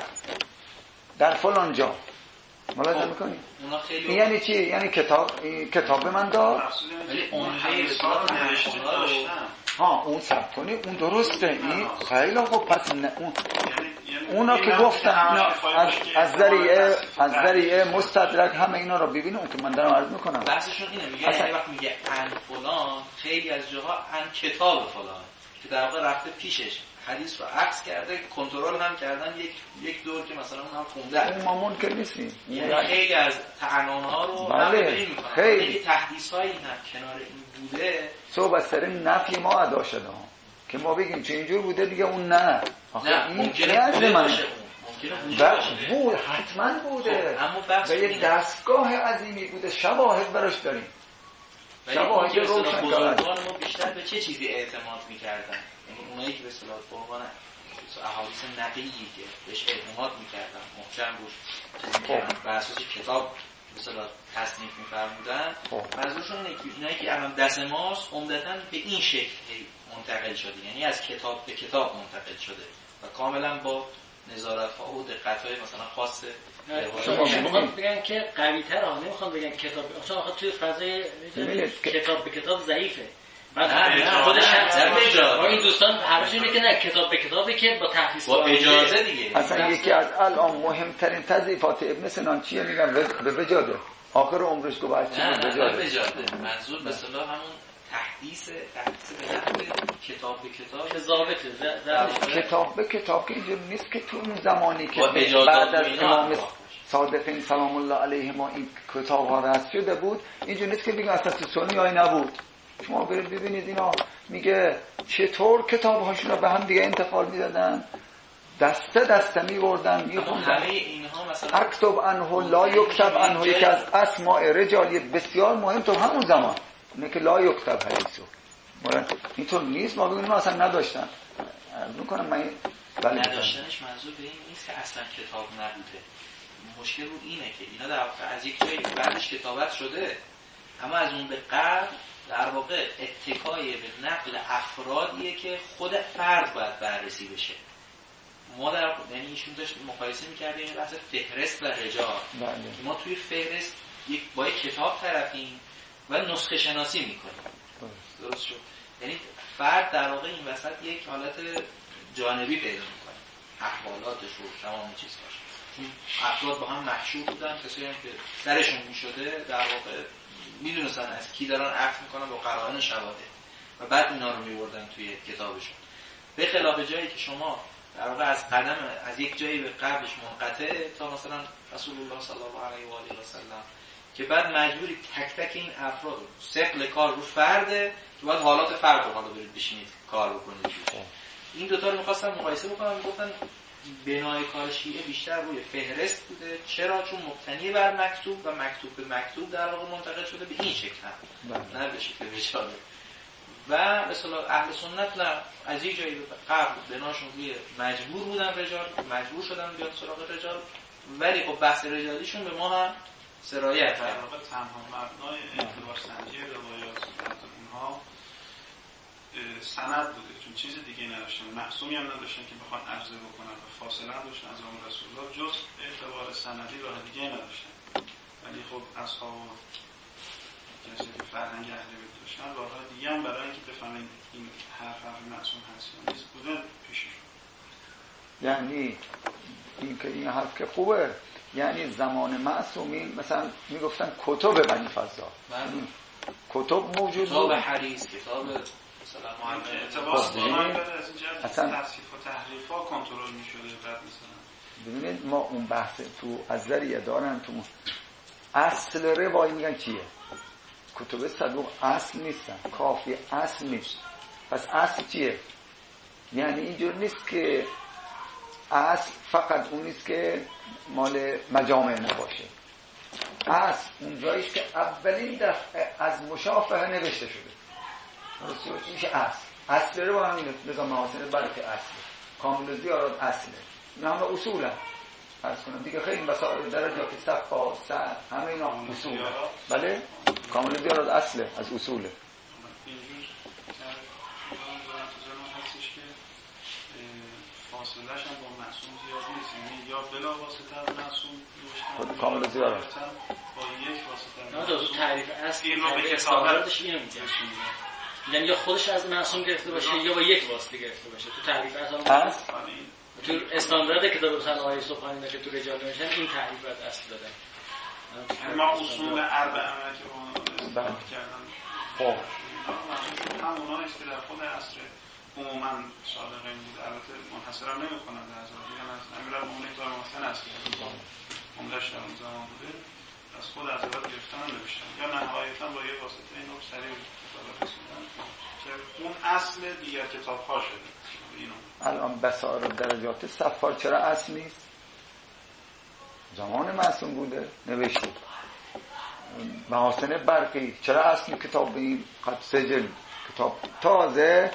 در فلان جا. ملاحظه میکنی؟ این یعنی چی؟ یعنی کتاب کتاب به من داد. ولی اون حیثات نوشته داشتن. ها اون سب کنی اون درسته. این خیلی خوب. پس نه اون اونا که گفتن از از ذریعه از ذریعه مستدرک همه اینا رو ببینه، اون که من دارم عرض میکنم بحثشون اینه. میگه یعنی وقتی میگه ان فلان، خیلی از جاها ان کتاب فلان که در واقع رفته پیشش حدیث رو عکس کرده، کنترل هم کردن یک یک دور که مثلا اون هم خونده. اون ما ممکن نیستیم. یعنی خیلی از تعنان‌ها رو بله خیلی تحدیث‌هایی هم کنار این بوده. صحبت سر نفی ما ادا شده ها که ما بگیم چه اینجور بوده دیگه اون نه. نه ممکنه بوده باشه، ممکنه بود، حتما بوده و یک دستگاه عظیمی بوده، شواهد براش داریم. شواهد روشن بزرگان ما بیشتر به چه چیزی اعتماد می‌کردن؟ یعنی اونایی که به اصطلاح به عنوان احادیث نقلی که بهش اعتماد می‌کردن، محکم روش بر اساس کتاب به اصطلاح تصنیف می‌فرمودن، منظورشون اینه که اینایی که الان دست ماست عمدتاً به این شکل منتقل شده، یعنی از کتاب به کتاب منتقل شده و کاملا با نظارت‌ها و دقت‌های مثلا خاص. شما میخوام بگن که قوی‌تر ها، نمیخوام بگن کتاب، اصلا آخه توی فضای کتاب به کتاب ضعیفه. بعد خودش هم این دوستان همش اینه که نه کتاب به کتابی که با تحدیث با اجازه دیگه. اصلا یکی از الان مهمترین تضعیفات ابن سنان چیه؟ میگن به وجاده، آخر عمرش گفت بچه به وجاده. منظور به اصطلاح همون تحدیث تحدیث به نحو کتاب به کتاب ضابطه. کتاب به کتاب که اینجور نیست که تو اون زمانی که بعد از امام صادقین سلام الله علیه ما این کتاب ها رد شده بود، اینجور نیست که بگم اصلا تو سنی هایی نبود. شما برید ببینید اینا میگه چطور کتاب هاشون رو به هم دیگه انتقال میدادن، دسته دسته میبردن میخوندن. همه اینها مثلا اکتب عنه لا یکتب عنه یکی از اسماء رجالی بسیار مهم تو همون زمان اینه که لا یکتب حدیثو. اینطور نیست ما بگیم اصلا نداشتن. میکنم من بله نداشتنش منظور به این نیست که اصلا کتاب نبوده. مشکل رو اینه که اینا در واقع از یک جایی بعدش کتابت شده، اما از اون به قبل در واقع اتکای به نقل افرادیه که خود فرد باید بررسی بشه. ما در یعنی ایشون داشت مقایسه می‌کرد این بحث فهرست و رجال که ما توی فهرست یک با یک کتاب طرفیم و نسخه شناسی می‌کنیم. درست شد؟ یعنی فرد در واقع این وسط یک حالت جانبی پیدا می‌کنه، احوالاتش و تمام چیزاش. چون افراد با هم محشور بودن، کسایی که سرشون می‌شده در واقع میدونستن از کی دارن عکس میکنن با قرائن شواهد و بعد اینا رو میوردن توی کتابشون. به خلاف جایی که شما در واقع از قدم از یک جایی به قبلش منقطع تا مثلا رسول الله صلی الله علیه و آله و سلم که بعد مجبوری تک تک این افراد ثقل کار رو فرده که بعد حالات فرد رو حالا برید بشینید کار بکنید. این دوتا رو می‌خواستم مقایسه بکنم، میگفتن بنای کار شیعه بیشتر روی فهرست بوده. چرا؟ چون مبتنی بر مکتوب و مکتوب به مکتوب در واقع منتقل شده به این شکل هم نه به شکل رساله. و مثلا اهل سنت نه، از یک جایی قبل بناشون روی مجبور بودن رجال، مجبور شدن بیان سراغ رجال، ولی خب بحث رجالیشون به ما هم سرایت در واقع تنها مبنای اعتبار سنجی روایات اونها سند بوده، چون چیز دیگه نداشتن، معصومی هم نداشتن که بخوان عرضه بکنن و فاصله هم داشتن از آن رسول الله، جز اعتبار سندی راه دیگه نداشتن. ولی خب اصحاب کسی که فرهنگ اهل بیت داشتن راه دیگه هم برای اینکه بفهمن این حرف حرف معصوم هست یا نیست بودن پیششون. یعنی این که این حرف که خوبه، یعنی زمان معصومین مثلا میگفتن کتب بنی فضال، کتب موجود بود، کتاب حدیث، کتاب مثلا معلم اعتبار دارن از اینجا اصلا تصحیف و تحریف ها کنترل میشده. بعد مثلا ببینید ما اون بحث تو از ذریعه دارن تو اصل روایی میگن چیه؟ کتب صدوق اصل نیستن، کافی اصل نیست. پس اصل چیه؟ یعنی اینجور نیست که اصل فقط اون نیست که مال مجامع نباشه. اصل اون جاییست که اولین دفعه از مشافهه نوشته شده، درسته میشه اصل. اصل رو با همین نظام محاسن برکه اصله، کامل زیارات اصله، این همه اصوله فرض کنم دیگه. خیلی مسائل درجات صفا سر همه اینا اصوله. بله کامل زیارات اصله، از اصوله. فاصله‌اش هم با معصوم زیاد نیست، یعنی یا بلا واسطه از معصوم خود کامل زیارات با یک واسطه. نه دو تعریف اصلی این رو به کتابش اینو میگه، یعنی یا خودش از معصوم گرفته باشه یا با یک واسطه گرفته باشه. تو تعریف اصل تو استاندارد کتاب مثلا آیه سبحانی که تو رجال نوشتن این تعریف از اصل دادن. یعنی ما اصول اربعه که اون استفاده کردن خب همونایی است که در خود عصر عموما صادقین بود. البته منحصر هم نمی کنند از آدیان از امیرال مومنین دار محسن است که عمدهش در اون زمان بوده، از خود از آدیان گرفتن هم نوشتن یا نهایتا با یه واسطه این رو سریع کتاب رسیدن که اون اصل دیگر کتاب ها شده. الان بسائر درجات صفار چرا اصل نیست؟ زمان معصوم بوده نوشته. محاسن برقی چرا اصل کتاب به این قد سجل کتاب تازه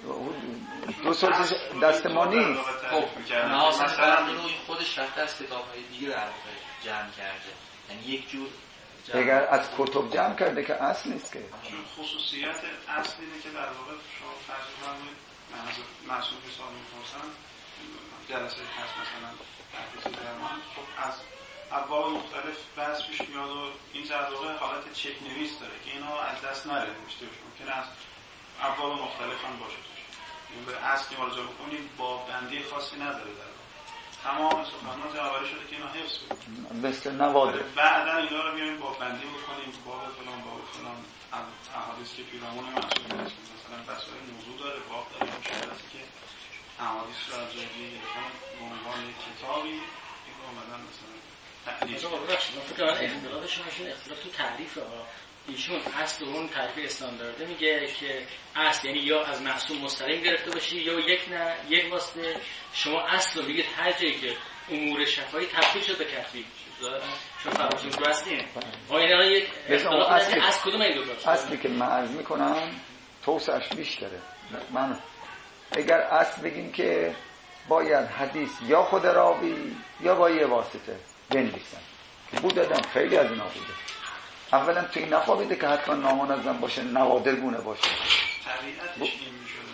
دو سالش دست ما نیست. خب محاسن برقی رو خودش رفته از کتاب های دیگه در واقع جمع کرده، یعنی یک جور اگر از کتب جمع کرده که اصل نیست که. چون خصوصیت اصلی اینه که در واقع شما فرض کنید معصوم که سوال می‌پرسن جلسه هست مثلا تحقیقی درمان، خب از ابواب مختلف بحث پیش میاد و این در واقع حالت چک نویس داره که اینا از دست نره نوشته بشه، ممکنه از ابواب مختلف هم باشه توش. این به اصل مراجعه بکنید با بندی خاصی نداره در واقع. تمام سخنان جوابی شده که اینا حفظ بشه. مثل نواده. بعداً اینا رو بیاریم با بندی بکنیم باب فلان باب فلان احادیث که پیرامون معصوم هست، مثلا مسائل موضوع داره، باب داره، مشخصه که احادیث رو از جایی گرفتن به عنوان کتابی این اومدن مثلا تعریف. من فکر کنم اختلافشون اختلاف تو تعریف ها. ایشون اصل اون تعریف استاندارده میگه که اصل یعنی یا از معصوم مستقیم گرفته باشی یا یک نه یک واسطه. شما اصل رو میگید هر جایی که امور شفاهی تبدیل شده به کتبی چون فراموش رو هستیم. آینه یک اختلاف اصلی از کدوم این دو تا اصلی که من عرض میکنم توسعش بیشتره. من اگر اصل بگیم که باید حدیث یا خود راوی یا با یه واسطه بنویسن بود دادم خیلی از اینا بوده. اولا توی نخوابیده که حتما نامنظم باشه، نوادرگونه باشه. طبیعتش این میشونه.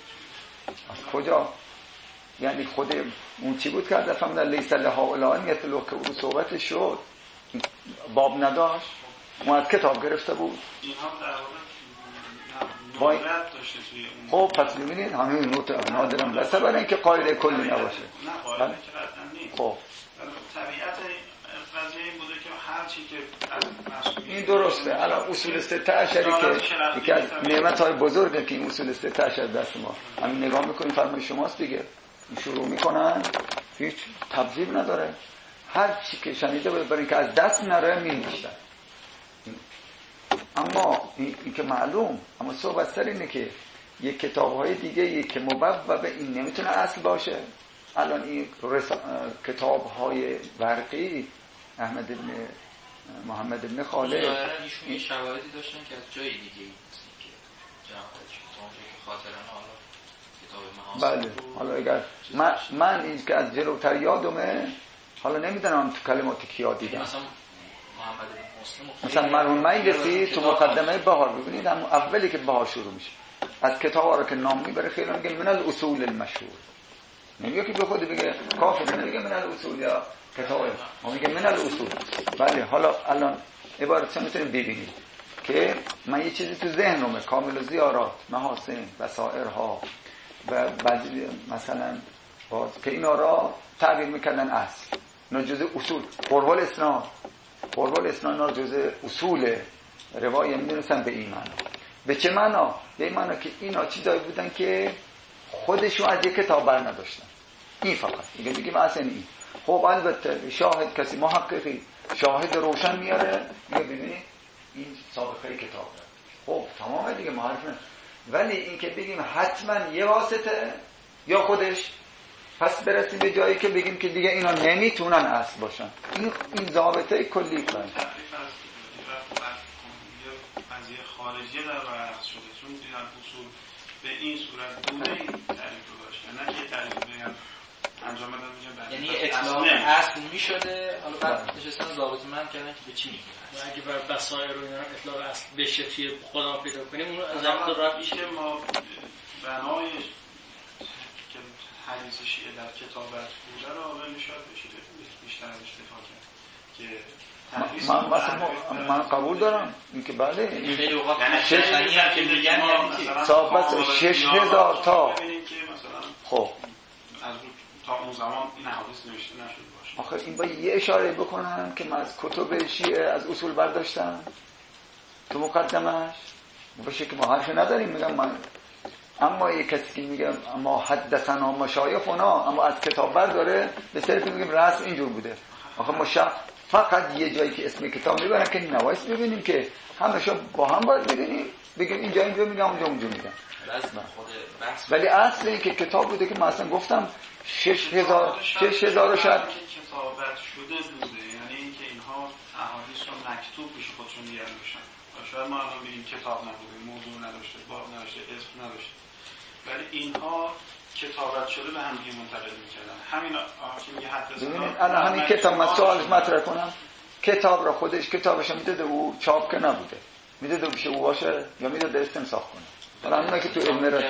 از کجا؟ یعنی خود اون چی بود که از افهم در لیس لهؤلاء مثل که او صحبت شد باب نداشت، اون از کتاب گرفته بود. این هم در واقع نادرت داشته توی اون. خب پس ببینید همین نوت نادرم بسه برای اینکه قاعده کلی نباشه. نه قاعده که قطعا نیست. خب طبیعت قضیه این بوده که هر چی که از این درسته. الان اصول سته عشری که یکی از نعمت‌های بزرگه که این اصول سته عشر دست ما همین نگاه میکنیم فرمای شماست دیگه. شروع میکنن هیچ تبذیب نداره، هر چی که شنیده بود برای اینکه از دست نره می‌نوشتن. اما این, این که معلوم، اما صحبت سر اینه که یک کتاب‌های دیگه یک که مبوب این نمیتونه اصل باشه. الان این رسا... کتاب های ورقی احمد ابن محمد ابن خالد ظاهرا ایشون یه شواهدی داشتن که از جای دیگه مثل که جنبش که خاطران حالا کتاب محاسن بله. حالا اگر من, من این که از جلوتر یادمه، حالا نمیدونم تو کلمات کیا دیدم، مثلا محمد مسلم مثلا مرحوم مجلسی تو مقدمه بهار ببینید هم اولی که بهار شروع میشه از کتاب ها رو که نام میبره خیلی میگه من الاصول المشهور، نمیگه که به خود بگه کافر، نمیگه من الاصول یا کتاب ها، میگه من الاصول. بله. حالا الان عبارت چه میتونیم ببینید که من یه چیزی تو ذهنمه، کامل و زیارات، محاسن، وسائرها و بعضی مثلا باز که اینا را تعبیر میکردن اصل، اینا جزء اصول، قرب الاسناد، قرب الاسناد اینا جزء اصول روایه میدونستن به این معنا. به چه معنا؟ به این معنا که اینا چیزایی بودن که خودشون از یک کتاب بر نداشتن، این فقط دیگه بگیم اصلا این. خب البته شاهد کسی محققی شاهد روشن میاره، میگه ببینید این سابقه کتاب داره، خب تمامه دیگه معرفه. ولی این که بگیم حتما یه واسطه یا خودش، پس برسیم به جایی که بگیم که دیگه اینا نمیتونن اصل باشن، این این ضابطه کلی کنه. قضیه خارجی در وقت شده، چون دیدن اصول به این صورت دوره این تعریف رو داشتن، نه که تعریف بگم انجام بدن میگم یعنی اطلاق اصل میشده، حالا بعد نشستن ضابط من کردن که به چی میگن. و اگه بر بصائر رو اینا اطلاق اصل بشه توی خدا پیدا کنیم، اون از اصل رفت که ما بنای که حدیث شیعه در کتابت بوده رو اول شاید بشه بیشتر ازش دفاع کرد که من مثلا من قبول دارم اینکه بله این خیلی اوقات ششنی هم که میگن صاحب شش هزار تا، خب از تا اون زمان این حدیث نوشته نشده باشه. آخه این با یه اشاره بکنم که من از کتب شیعه از اصول برداشتم تو مقدمش باشه که ما حرف نداریم، میگم من اما یه کسی که میگه ما حدثنا مشایخنا اما از کتاب برداره به صرف میگیم رأس اینجور بوده. آخه ما فقط یه جایی که اسم کتاب میبرن که نوایس ببینیم که همشو با هم باید ببینیم، بگیم اینجا اینجا میگم اونجا اونجا میگم. ولی اصل این که کتاب بوده که من اصلا گفتم شش هزار شش هزار شاید کتابت شده بوده، یعنی اینکه اینها احادیث رو مکتوب پیش خودشون می‌نوشتن. شاید ما الان میگیم کتاب نبوده، موضوع نداشته، باب نداشته، اسم نداشته، ولی اینها کتابت شده به هم دیگه منتقل می‌کردن. همین که میگه حتی الان همین کتاب من سوالش مطرح کنم، کتاب را خودش کتابش میداده او چاپ که نبوده، میداده بشه او باشه یا میداده استنساخ کنه. حالا اونایی که تو علم را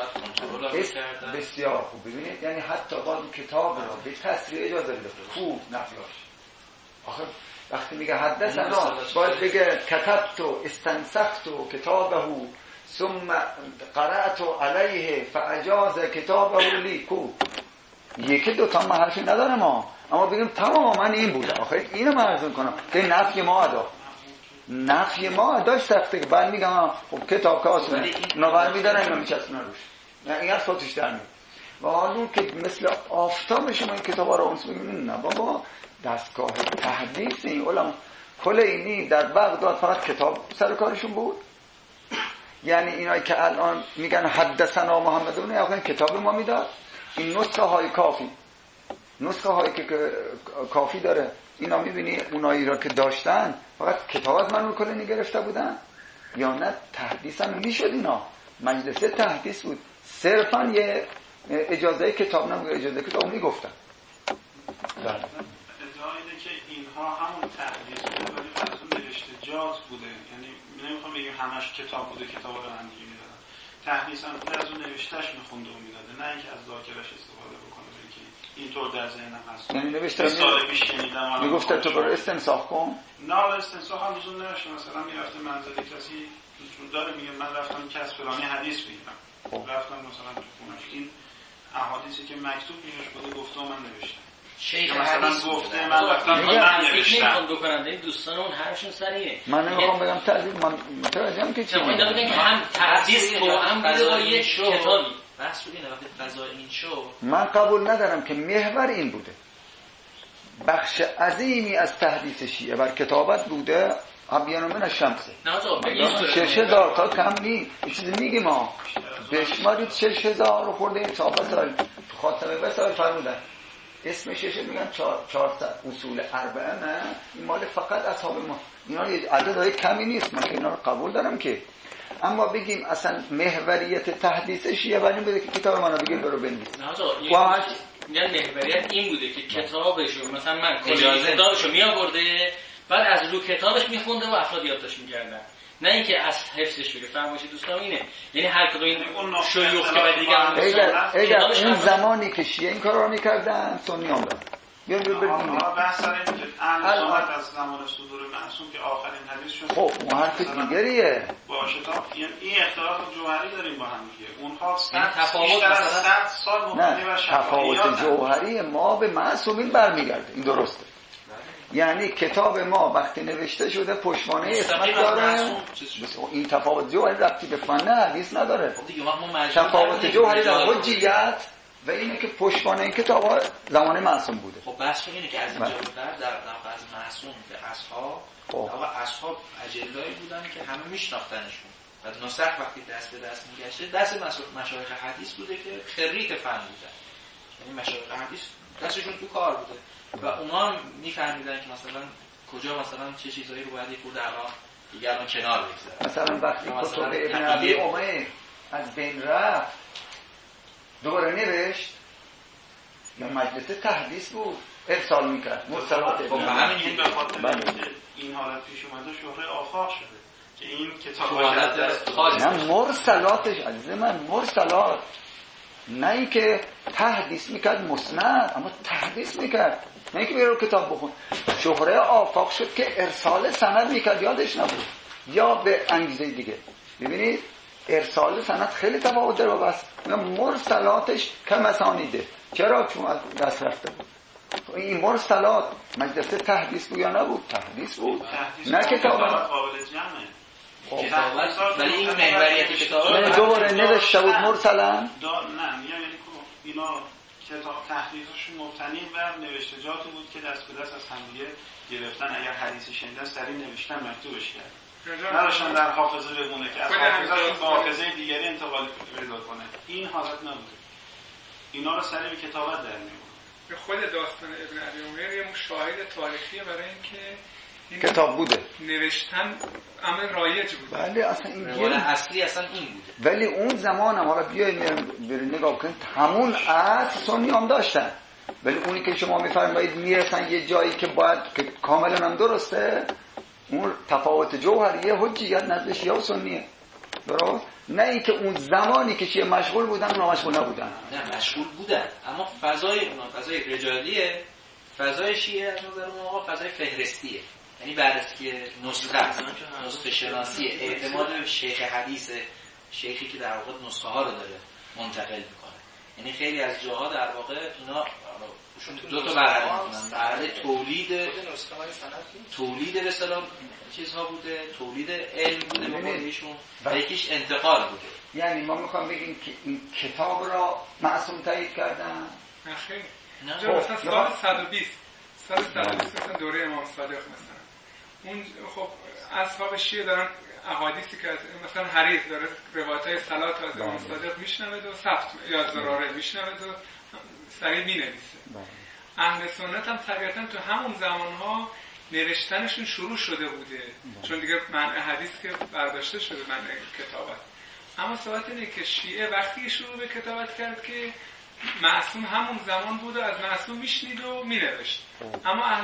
بسیار خوب ببینید، یعنی حتی باز کتاب را به تصریح اجازه بده خوب نفیاش. آخه وقتی میگه حدثنا باید بگه کتبت استنسخت کتابه ثم قرأت علیه فاجاز کتابه لی کو. یکی دو تا من حرفی ندارم ما، اما بگیم تمام من این بوده. آخه اینو من عرض کنم که نفی ما ادا نفی ما داشت سخته که بعد میگم خب کتاب که آسونه نوبر میدارن اینا میچسبونن روش، نه این از خودش در میاد. و حالا که مثل آفتاب شما این کتاب ها رو اونس بگیم نه بابا دستگاه تحدیث این علما کل اینی در بغداد فقط کتاب سر کارشون بود. یعنی اینایی که الان میگن حدثنا محمدون یا این کتاب ما میداد، این نسخه های کافی نسخه هایی که کافی داره اینا میبینی اونایی را که داشتن فقط کتاب از منو کلینی گرفته بودن یا نه تحدیث هم میشد. اینا مجلسه تحدیث بود، صرفا یه اجازه کتاب نبود، اجازه کتاب میگفتن. ادعا اینه که اینها همون تحدیث بوده ولی فرض نوشته جات بوده، یعنی نمیخوام بگیم همش کتاب بوده کتاب رو هم دیگه میدادن، تحدیث هم بوده از اون نوشتهش میخونده و میداده، نه اینکه از ذاکرش استفاده بکنه. اینطور در ذهنم هست. یعنی نوشته سال پیش شنیدم میگفته تو برو استنساخ کن. نه استنساخ هم لزوم نداشته، مثلا میرفته منزل کسی چون داره میگه من رفتم کس فلانی حدیث بگیرم، رفتم مثلا تو خونش این احادیثی که مکتوب میش بوده گفته من نوشتم، شیخ مثلا گفته من رفتم من نوشتم. نمیخوام بکنم این دوستان اون حرفشون سریه. من نمیخوام بگم تعریف، من متوجهم که چی میگم. میگم که هم تحدیث تو هم با یه کتابی بحث رو اینه وقتی قضای این شو من قبول ندارم که محور این بوده. بخش عظیمی از تحدیث شیعه بر کتابت بوده. ابیان من الشمس شش هزار تا کم نی این چیزی میگیم ما بشمارید شش هزار رو خورده این صحابت خاتمه وسائل فرمودن اسمش چه میگن چهارصد اصول اربعه نه این مال فقط اصحاب ما اینا یه عددهای کمی نیست من اینا رو قبول دارم که اما بگیم اصلا محوریت تحدیثش یه ولی بوده که کتاب منو بگیر برو بنویس نه آقا میگن محوریت این بوده که کتابشو مثلا من کتابشو می آورده بعد از رو کتابش میخونده و افراد یادداشت میکردن نه اینکه از حفظش بگه فهم باشید دوستان اینه یعنی هر کدوم این شیوخ که بعد دیگه اگر اون زمانی که شیعه این کارو میکردن سنی هم دارن بیان رو ببینید بحث داره اینه که اهل سنت از زمان صدور معصوم که آخرین حدیثشون خب اون حرف دیگریه باشه تا این اختلاف جوهری داریم با هم دیگه اونها تفاوت مثلا صد سال مبتنی بر شفاعیات تفاوت جوهری ما به معصومین برمیگرده این درسته یعنی کتاب ما وقتی نوشته شده پشتوانه اسمت داره این تفاوت جوهری ربطی به فن حدیث نداره تفاوت جوهری در حجیت و اینه که پشتوانه این کتاب زمان معصوم بوده خب بحث اینه که از اینجا به بعد در از معصوم به اصحاب آقا اصحاب اجلایی بودن که همه میشناختنشون و نسخ وقتی دست به دست میگشته دست مشایخ حدیث بوده که خریت فن بودن یعنی مشایخ حدیث دستشون تو کار بوده و اونا میفهمیدن که مثلا کجا مثلا چه چیزایی رو باید خود الان دیگه الان کنار بگذارن مثلا وقتی کتب ابن ابی عمر از بین رفت دوباره نوشت یا مجلس تحدیث بود ارسال میکرد مرسلات ابن ابی این به خاطر این حالت پیش اومده شهره آفاق شده که این کتاب نه مرسلاتش عزیز من مرسلات نه ای که تحدیث میکرد مسند اما تحدیث میکرد نه ای که بیرو کتاب بخون شهره آفاق شد که ارسال سند میکرد یادش نبود یا به انگیزه دیگه ببینید ارسال سند خیلی تفاوت داره بس مرسلاتش کم اسانیده چرا چون از دست رفته بود این مرسلات مجلس تحدیث بود یا نبود تحدیث بود نه کتاب قابل جمعه ولی این محوریت کتاب نه دوباره نوشته بود مرسلا نه میگم یعنی اینا کتاب تحقیقشون مبتنی بر نوشتجاتی بود که دست به دست از همدیگه گرفتن اگر حدیثی شنیدن سریع نوشتن مکتوبش کرد نداشتن در حافظه بمونه که از حافظهشون با حافظه دیگری انتقال پیدا کنه این حالت نبوده اینا رو سریع به کتابت در می‌آورد به خود داستان ابن ابی عمر یه شاهد تاریخیه برای اینکه این کتاب بوده نوشتن عمل رایج بود ولی اصلا این روال اصلی اصلا این بوده ولی اون زمان هم حالا بیایید برید نگاه کنید همون اصل سنی هم داشتن ولی اونی که شما میفرمایید میرسن یه جایی که باید که کاملا هم درسته اون تفاوت جوهریه حجیت نزد شیعه و سنیه درست نه ای که اون زمانی که شیعه مشغول بودن اونا مشغول نبودن نه مشغول بودن اما فضای اونا فضای رجالیه فضای شیعه از نظر اون آقا فضای فهرستیه یعنی بعد از که نسخه است نسخه شناسی اعتماد به شیخ حدیث شیخی که در واقع نسخه ها رو داره منتقل میکنه یعنی خیلی از جاها در واقع اینا دو تا مرحله میکنن مرحله تولید تولید به اصطلاح چیزها بوده تولید علم بوده مقابلشون و یکیش انتقال بوده یعنی ما میخوام بگیم که این کتاب را معصوم تایید کردن نه خیلی نه مثلا سال صد و بیست سال صد و بیست مثلا دوره امام صادق مثلا اون خب اصحاب شیعه دارن احادیثی که مثلا حریث داره روایت‌های صلات از امام صادق میشنوه و ثبت یا زراره میشنوه و سریع مینویسه اهل سنت هم طبیعتاً تو همون زمانها نوشتنشون شروع شده بوده چون دیگه منع حدیث که برداشته شده منع کتابت اما صحبت اینه که شیعه وقتی شروع به کتابت کرد که معصوم همون زمان بود و از معصوم میشنید و مینوشت اما اهل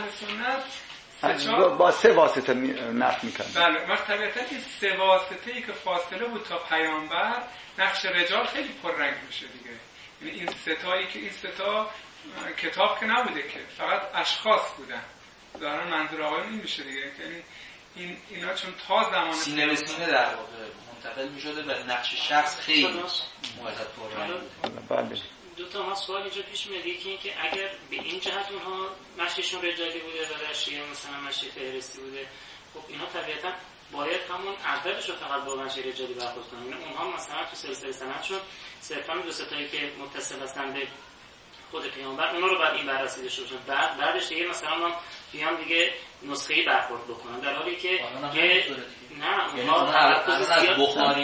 سنت با سه واسطه نقل میکنه بله وقت طبیعتا این سه واسطه ای که فاصله بود تا پیامبر نقش رجال خیلی پررنگ میشه دیگه یعنی این ستایی که این ستا کتاب که نبوده که فقط اشخاص بودن دارن منظور آقایون این میشه دیگه یعنی این اینا چون تا زمان سینه به سینه در واقع منتقل میشده و نقش شخص خیلی موثر پررنگ بود بله دو تا ما سوال اینجا پیش میاد یکی این که اگر به این جهت اونها مشیشون رجالی بوده و در شیعه مثلا مشی فهرستی بوده خب اینا طبیعتا باید همون اولش رو فقط با مشی رجالی برخورد کنن اونها مثلا تو سلسله سندشون صرفا دو ستایی که متصل هستن به خود پیامبر اونا رو بعد این بررسی داشته باشن بعد بعدش دیگه مثلا ما بیان دیگه نسخه‌ای برخورد بکنن در حالی که نه اونها از بخاری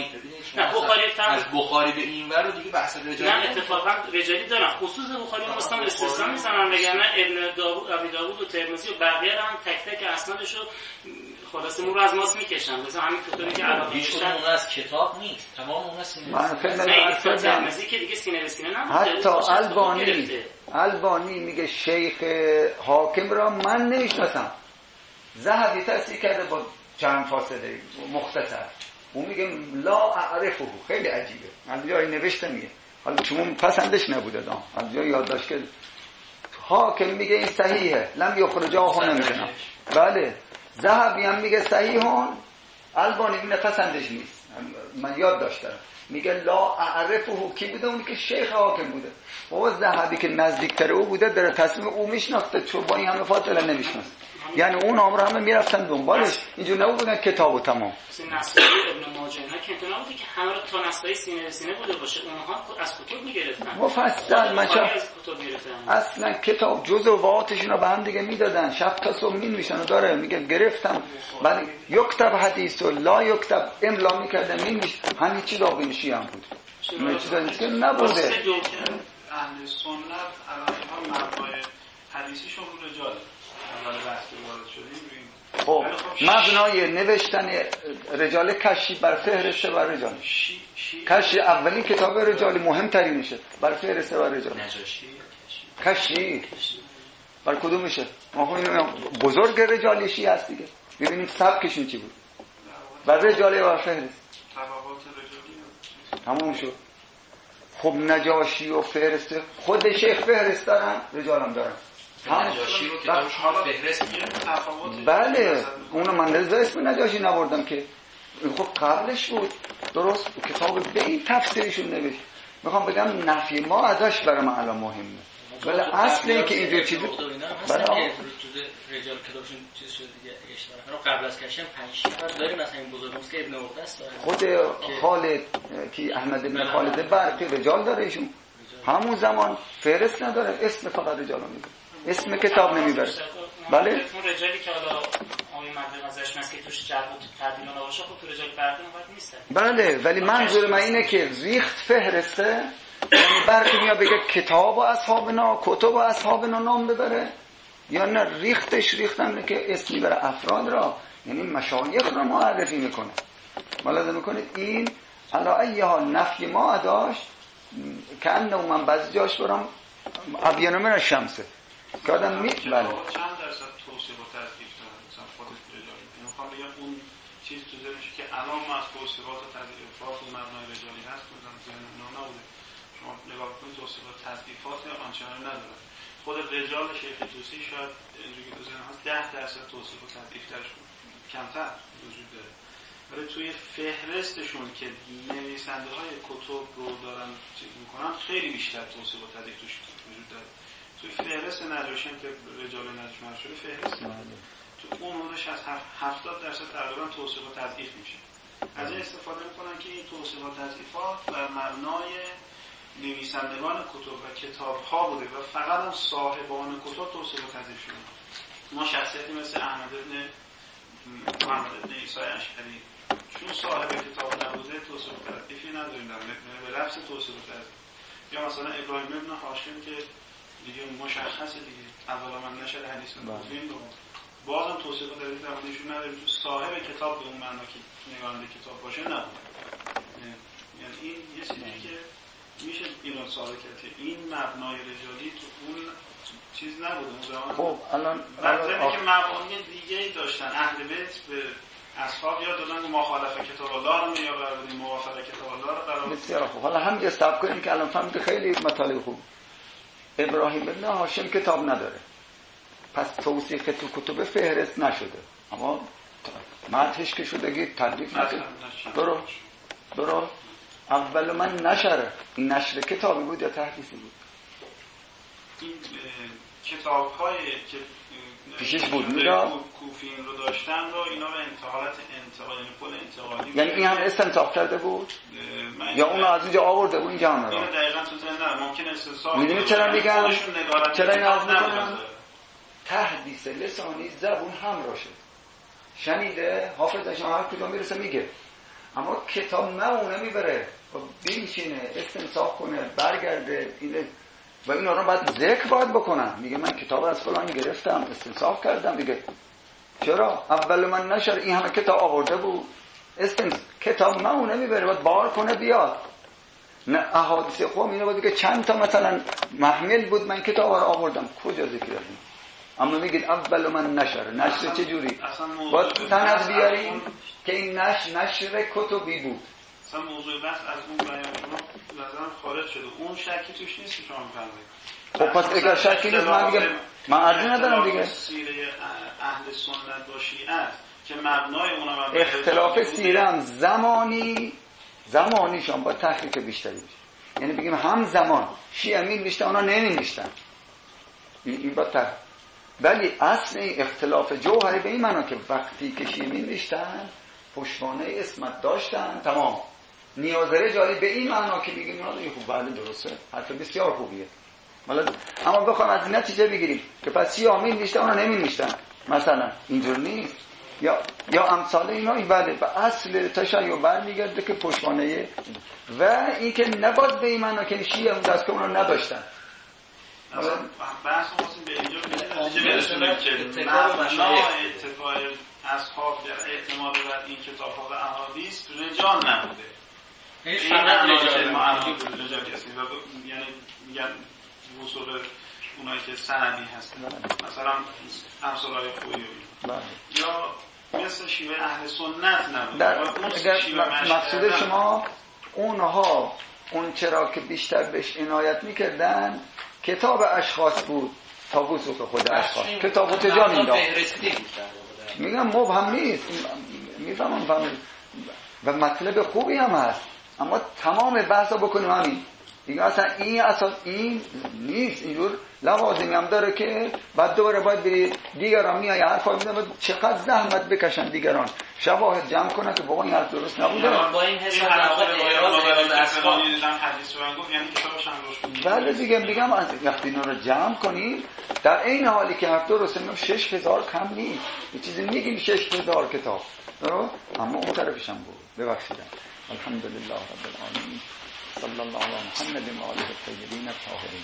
نه بخاری فرق از بخاری به این ور رو دیگه بحث رجالی نه اتفاقا رجالی دارن، خصوص بخاری و مسلم استثنا میزنن، وگرنه ابن داوود ابی داوود و ترمذی و بقیه رو هم تک تک اسنادشو خلاصه مو رو از ماست میکشن. مثلا همین کتابی که علاوه بیشتر اون از کتاب نیست، تمام اون از سینه من خیلی ترمذی که دیگه سینه به سینه نه. حتی البانی البانی میگه شیخ حاکم را من نمیشناسم، ذهبی تحصیل کرده با چند فاصله مختصر، اون میگه لا اعرفه. خیلی عجیبه. از جایی نوشته میگه، حالا چون پسندش نبوده دام از جایی یادداشت کرد حاکم میگه این صحیحه، لم یخرجاه نمیدونم. بله ذهبی هم میگه صحیحون، البانی میگه پسندش نیست. من یاد داشتم میگه لا اعرفه. کی بوده؟ اونی که شیخ حاکم بوده. بابا ذهبی که نزدیکتر او بوده در تصمیم او میشناخته، چون با این همه فاصله نمیشناخت. یعنی اون عمر همه میرفتن دنبالش، اینجور نبودن کتابو تمام. مثل نسایی ابن ماجه نه که انتنا بودی که همه رو تا نسایی سینه به سینه بوده باشه، اونها از کتب میگرفتن مفصل. من چه میگرفتن اصلا کتاب جزواتشون رو به هم دیگه میدادن، شب تا صبح مینوشتن و داره میگه گرفتم. ولی یکتب حدیث و لا یکتب املا میکردن مینوش، همین چیز آبینشی هم بود. همین چیز که نبوده. اهل سنت الان ها مبنای حدیثیشون رو رجاله. اول بحث وارد شدیم خب مبنای نوشتن رجال کشی بر فهرسته بر رجال. کشی اولین کتاب رجالی مهمترینشه بر فهرسته بر رجال. کشی بر کدومشه؟ ما خب بزرگ رجالی شیعه هست دیگه. ببینیم سبکشون چی بود. بر رجالی بر فهرست. طبقات رجالی همون شد. خب نجاشی و فهرسته خود شیخ فهرست دارن، رجال هم دارن. نجاشی رو کتابشون رو فهرست میگیرن. بله اونو من لذا اسم نجاشی نبردم که خب قبلش بود. درست کتاب به این تفسیرشون نوشت. میخوام بگم نفی ما ازش برای من الان مهمه، ولی اصل این که اینجور چیزی برای رجال کتابشون چیز شده دیگه اشتراک قبل از کشم پنج نفر داریم، مثلا این بزرگوست که ابن عقده است. خود خالد کی احمد بن خالد برقی رجال داره، ایشون همون زمان فهرست نداره، اسم فقط رجال میگه، اسم کتاب نمیبره. بله اون رجالی که حالا آقای مدرک ازش هست که توش جرح و تعدیل نباشه، خب تو رجال برقی اونقدر نیستن. بله ولی منظور من اینه که ریخت فهرسته، یعنی برقی میاد بگه کتاب و اصحابنا کتب و اصحابنا نام ببره، یا نه ریختش ریختن که اسمی بره افراد را، یعنی مشایخ را معرفی میکنه. ملاحظه میکنید این علا ای حال نفی ما داشت که انه من بعضی جاش برام ابیان من شمسه که آدم می بله چند درصد توصیف و تضعیف داره مثلا خودش رجالی؟ میخوام بگم اون چیز تو ذهنشه که الان ما از توصیفات و تضعیفات و مبنای رجالی هست بودن ذهن اونا نبوده. شما نگاه کنید توصیفات و تضعیفات آنچنان نداره. خود رجال شیخ توسی شاید اینجوری که تو ذهن هست ده درصد توصیف و تضعیف درش کمتر وجود داره، ولی توی فهرستشون که نویسنده های کتب رو دارن چیز میکنن خیلی بیشتر توصیف و تضعیف توش وجود داره. توی فهرست نجاشی که رجال نجاشی شده فهرست تو اون حدودش از هفتاد درصد تقریبا توصیف و تضعیف میشه. از این استفاده میکنن که این توصیف و تضعیفات بر مبنای نویسندگان کتب و کتاب ها بوده و فقط هم صاحبان کتب توصیف و تضعیف شده. ما شخصیتی مثل احمد ابن محمد ابن عیسی اشعری چون صاحب کتاب نبوده توصیف و تضعیفی نداریم در به لفظ توصیف و تضعیف. یا مثلا ابراهیم ابن هاشم که دیگه مشخصه دیگه اولا من نشد حدیث مفهوم رو بازم توصیف و تضعیف در موردشون نداریم، چون صاحب کتاب به اون معنا که نگارنده کتاب باشه نبوده. یعنی این یه چیزی که میشه اینو سوال کرد که این مبنای رجالی تو اون چیز نبوده اون زمان. خب الان الان که مبانی دیگه‌ای داشتن اهل بیت به اصحاب یاد دادن که مخالف کتاب الله رو یا قرار بدیم موافق کتاب الله رو قرار بدیم. بسیار خوب. حالا هم یه صبر کنیم که الان فهمید خیلی مطالب خوب. ابراهیم ابن هاشم کتاب نداره، پس توصیف تو کتب فهرست نشده، اما متنش که شده تدریک نشده. درست درست اول من نشره، این نشر کتابی بود یا تحدیثی بود؟ این کتاب های که پیشش بود میرا کوفین رو داشتن رو اینا رو انتحالت انتقالی کل انتقالی یعنی این هم استنساخ کرده بود یا اون از اینجا آورده بود اینجا هم اینو دقیقا تو ذهن نه ممکن استنساخ میدونی چرا میگم چرا این از میکنم تحدیث لسانی زبون هم راشه شنیده حافظ شما هر کجا میرسه میگه، اما کتاب نه اونه میبره بینشینه استنساخ کنه برگرده اینه و اینا رو بعد ذکر باید بکنم. میگه من کتاب از فلانی گرفتم استنساخ کردم. میگه چرا اول من نشر این همه کتاب آورده بود استنس کتاب نه اونه میبره باید بار کنه بیاد. نه احادیث قوم اینه بود که چند تا مثلا محمل بود من کتاب رو آوردم کجا ذکر کردیم. اما میگید اول من نشر نشر چه جوری باید سند بیاریم که این نشر نشر کتبی بود. مثلا موضوع بحث از اون بیان شما نظرم خارج شده اون شکی توش نیست که شما می‌فرمایید. خب پس اگر شکی نیست من دیگه من ارزی ندارم دیگه. سیره اهل سنت با شیعه است که مبنای اونها اختلاف سیره هم زمانی زمانیشان با تحقیق بیشتری بشه. یعنی بگیم هم زمان شیعه می‌نوشتن اونا نمی‌نوشتن این با تحقیق. ولی اصل این اختلاف جوهری به این معنا که وقتی که شیعه می‌نوشتن پشتوانه اسمت داشتن تمام. نیاز رجالی به این معنا که بگیم این خوب بله درسته حرف بسیار خوبیه. اما بخوام از نتیجه بگیریم که پس شیعه می‌نوشتن اونا نمی‌نوشتن مثلا اینجور نیست یا یا امثال اینا این بله به اصل تشیع برمیگرده که پشتوانه و این که نباید به این معنا که شیعه اون دست که اونا نداشتن. مثلا بحث واسه به اینجا نتیجه برسونه که مبنای اتفاق اصحاب در اعتماد بر این کتاب‌ها و احادیث رجال نبوده. این فقط رجال معرفی رجال کسی یعنی میگن وصول اونایی که سندی هستن مثلا امثالای خویی یا مثل شیوه اهل سنت نبوده. مقصود شما اونها اون چرا که بیشتر بهش عنایت میکردن کتاب اشخاص بود تا وثوق خود اشخاص کتاب تجار میداد میگم مبهم نیست میفهمم فهمید و مطلب خوبی هم هست اما تمام بحثا بکنیم همین دیگه اصلا این اساس این نیست اینجور لوازمی هم داره که بعد دوباره باید به دیگران میای حرفا میزنه چقدر زحمت بکشن دیگران شواهد جمع کنن که بابا این حرف درست نبوده. با این حساب اعراض اصحاب حدیث رو گفت یعنی کتابش هم روش بله دیگه میگم از وقتی اینا رو جمع کنی در این حالی که حرف درسته میگم شش هزار کم نیست یه چیزی میگیم شش هزار کتاب درست اما اون طرفش هم بود ببخشیدم. الحمدلله رب العالمین صلی الله علی محمد و آله الطیبین الطاهرین.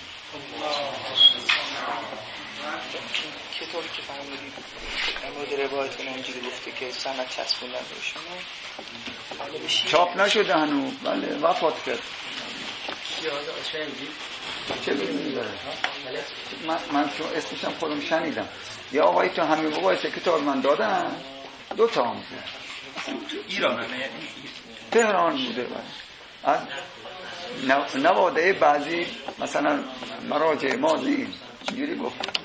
کتابی که فرمودید در مورد روایتون اینجوری گفته که سند چسبوندن بهشون چاپ نشده هنوز بله وفات کرد. چه ببینید داره من, من چون اسمشم خودم شنیدم یه آقایی تو همین مباحثه کتاب من دادن دو تا هم بود ایران تهران بوده بله. از نواده بعضی مثلا مراجع ماضی اینجوری گفت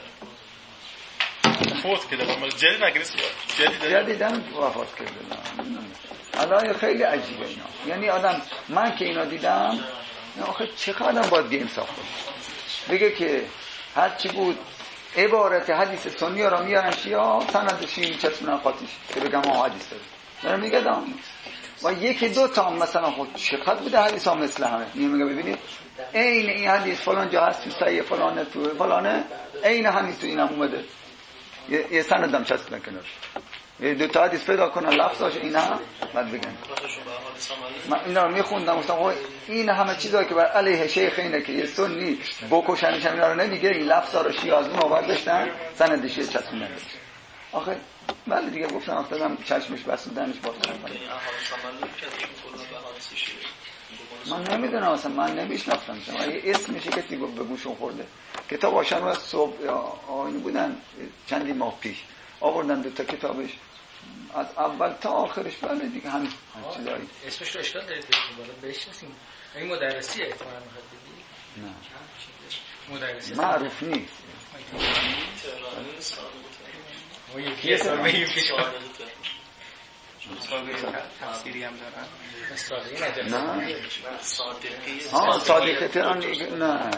فوت کرده ولی جدید نگرست جدیدن وفات کرده. الان خیلی عجیبه اینا یعنی آدم من که اینا دیدم آخه چقدر آدم باید بی انصاف کنه بگه که هر چی بود عبارت حدیث سنی را میارن شیعه سند شیعه چسبونن خاطیش که بگم آه حدیث داره داره میگه دام و یکی دو تا مثلا خود چقدر بوده حدیث ها مثل همه میگه ببینید این این حدیث فلان جا هست تو صحیح فلانه تو فلانه این همین تو اینم اومده یه, یه سندم چسبونن کنار یه دو تا حدیث پیدا کنن لفظاش اینا بعد بگن من اینا رو میخوندم گفتم این همه چیزایی که بر علیه شیخ اینه که یه سنی بکشنش اینا رو نمیگه این لفظا رو شیعه از اون آورد داشتن سندش چسبونن آخه بله دیگه گفتم افتادم چشمش بسودنش باز من نمیدونم اصلا من نمیشناختم یه اسمش کسی گفت به گوشم خورده کتاب آشان رو صبح آینه بودن چندی ماه پیش آوردن دو تا کتابش از اول تا آخرش بله دیگه همین چیزایی اسمش رو اشکال دارید بالا بشناسیم این مدرسی احتمالاً میخواد بگی نه مدرسی معروف نیست ما یکی اصلا بگیم که تفسیری هم دارن نه ها صادقه تران نه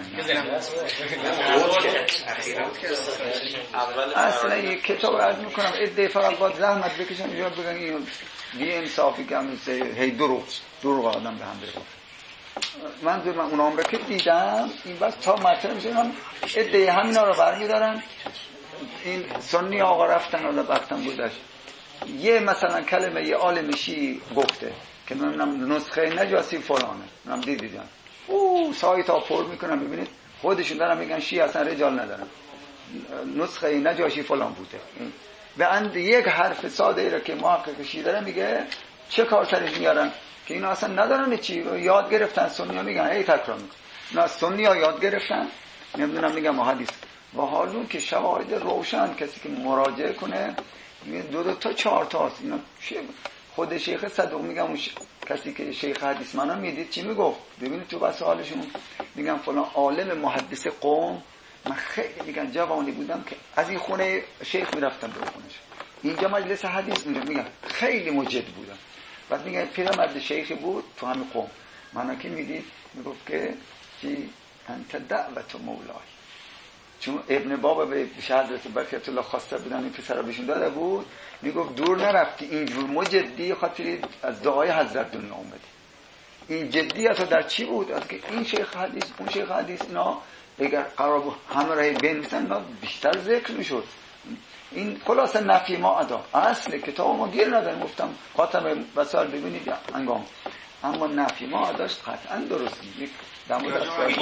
اصلا یک کتاب عرض میکنم ادعای فقط باید زحمت بکشن اینجا بگن این بی انصافی که هم هی دروغ دروغ آدم به هم بره منظور من اونام رو که دیدم این بس تا مطرح میشه هم ادعای همینا رو برمیدارن این سنی آقا رفتن حالا وقتم بودش یه مثلا کلمه یه عالم شیعی گفته که من نسخه نجاسی فلانه، من دیدید او سایت ها پر میکنن، ببینید خودشون دارن میگن شیعه اصلا رجال ندارن، نسخه نجاشی فلان بوده. به اند یک حرف ساده ای را که محقق شیعه داره میگه چه کار سرش میارن که اینا اصلا ندارن، چی یاد گرفتن. سنی ها میگن هی تکرار میکنن، نه سنی ها یاد گرفتن، نمیدونم میگم محدث با حالون که شواهد روشن کسی که مراجعه کنه دو دو تا چهار تا است. اینا خود شیخ صدوق میگم اون کسی که شیخ حدیث منم میدید چی میگفت، ببینید تو بس حالشون میگم فلان عالم محدث قوم، من خیلی میگن جوانی بودم که از این خونه شیخ میرفتم به خونش، اینجا مجلس حدیث میرم، میگم خیلی مجد بودم. بعد میگن پیرمرد شیخی بود تو همین قوم، منو که میدید میگفت که چی انت دعوت مولای، چون ابن بابا به شهادت برکت الله خواسته بودن این پسر بهشون داده بود، میگفت دور نرفتی اینجور مجدی خاطر از دعای حضرت دنیا اومدی. این جدی اصلا در چی بود؟ از که این شیخ حدیث اون شیخ حدیث اینا اگر قرار بود همه راهی بنویسن اینا بیشتر ذکر میشد. این خلاصه نفی ما ادا اصل کتاب ما گیر نداریم، گفتم خاتم وسائل ببینید انگام، اما نفی ما اداش قطعا درست نیست. در مورد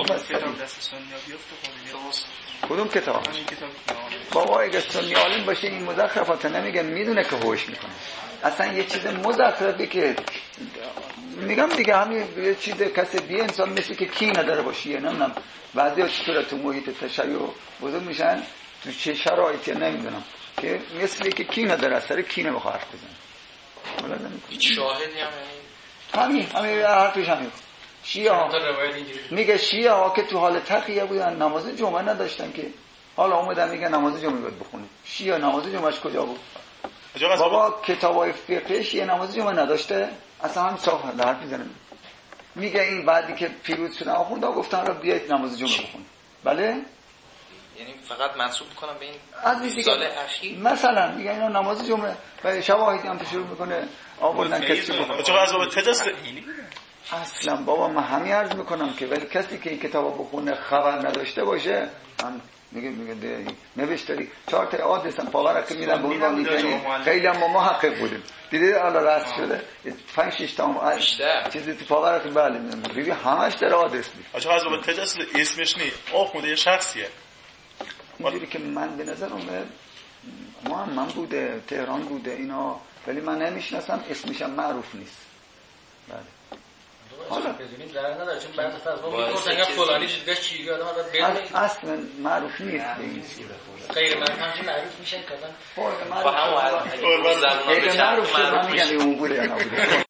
کدوم کتاب؟ بابا اگه سنی عالم باشه این مزخرفات نمیگه، میدونه که هوش میکنه. اصلا یه چیز مزخرفی که میگم دیگه، همین یه چیز کسی دیگه انسان مثل که کی نداره باشی، نمیدونم بعضی ها چطور تو محیط تشیع بزرگ میشن تو چه شرایطی نمیدونم که مثل که کی نداره، از سر کی نمیخواه حرف بزن. هیچ شاهدی هم همین همین حرفش همین. شیعه ها میگه شیعه ها که تو حال تقیه بودن نماز جمعه نداشتن که حالا اومدن میگه نماز جمعه باید بخونید. شیعه نماز جمعهش کجا بود؟ بابا کتابای فقهی شیعه نماز جمعه نداشته، اصلا هم صاحب حرف میزنه. میگه این بعدی که پیروز شدن آخوندا گفتن را بیایید نماز جمعه بخونید. بله؟ یعنی فقط منسوب میکنم به این از سال اخیر. مثلا میگه اینا نماز جمعه و شواهدی هم شروع میکنه آوردن کسی بخونه. چرا از باب تجسس اصلا بابا من همین عرض میکنم که ولی کسی که این کتابو بخونه خبر نداشته باشه، من میگه میگه نوشتاری چهار تا آدرسم پاورق میدن به اون میگن خیلی هم ما محقق بودیم دیدید الان راست شده پنج شش تا چیزی تو پاورق بله میدن ببین همش در آدرس میاد. آخه از باب تجسس اسمش نی آخونده یه شخصیه اینجوری که من به نظر اومد ما من بوده تهران بوده اینا، ولی من نمیشناسم، اسمش هم معروف نیست. بله حالا بدونیم ضرر نداره، چون بعضی از ما میگفتن که فلانی دیگه چی یادم حالا بدونید اصلا معروف نیست به این صورت. غیر معروف معروف میشن کلا با هم معروف شد من میگم اون بوده یا نبوده.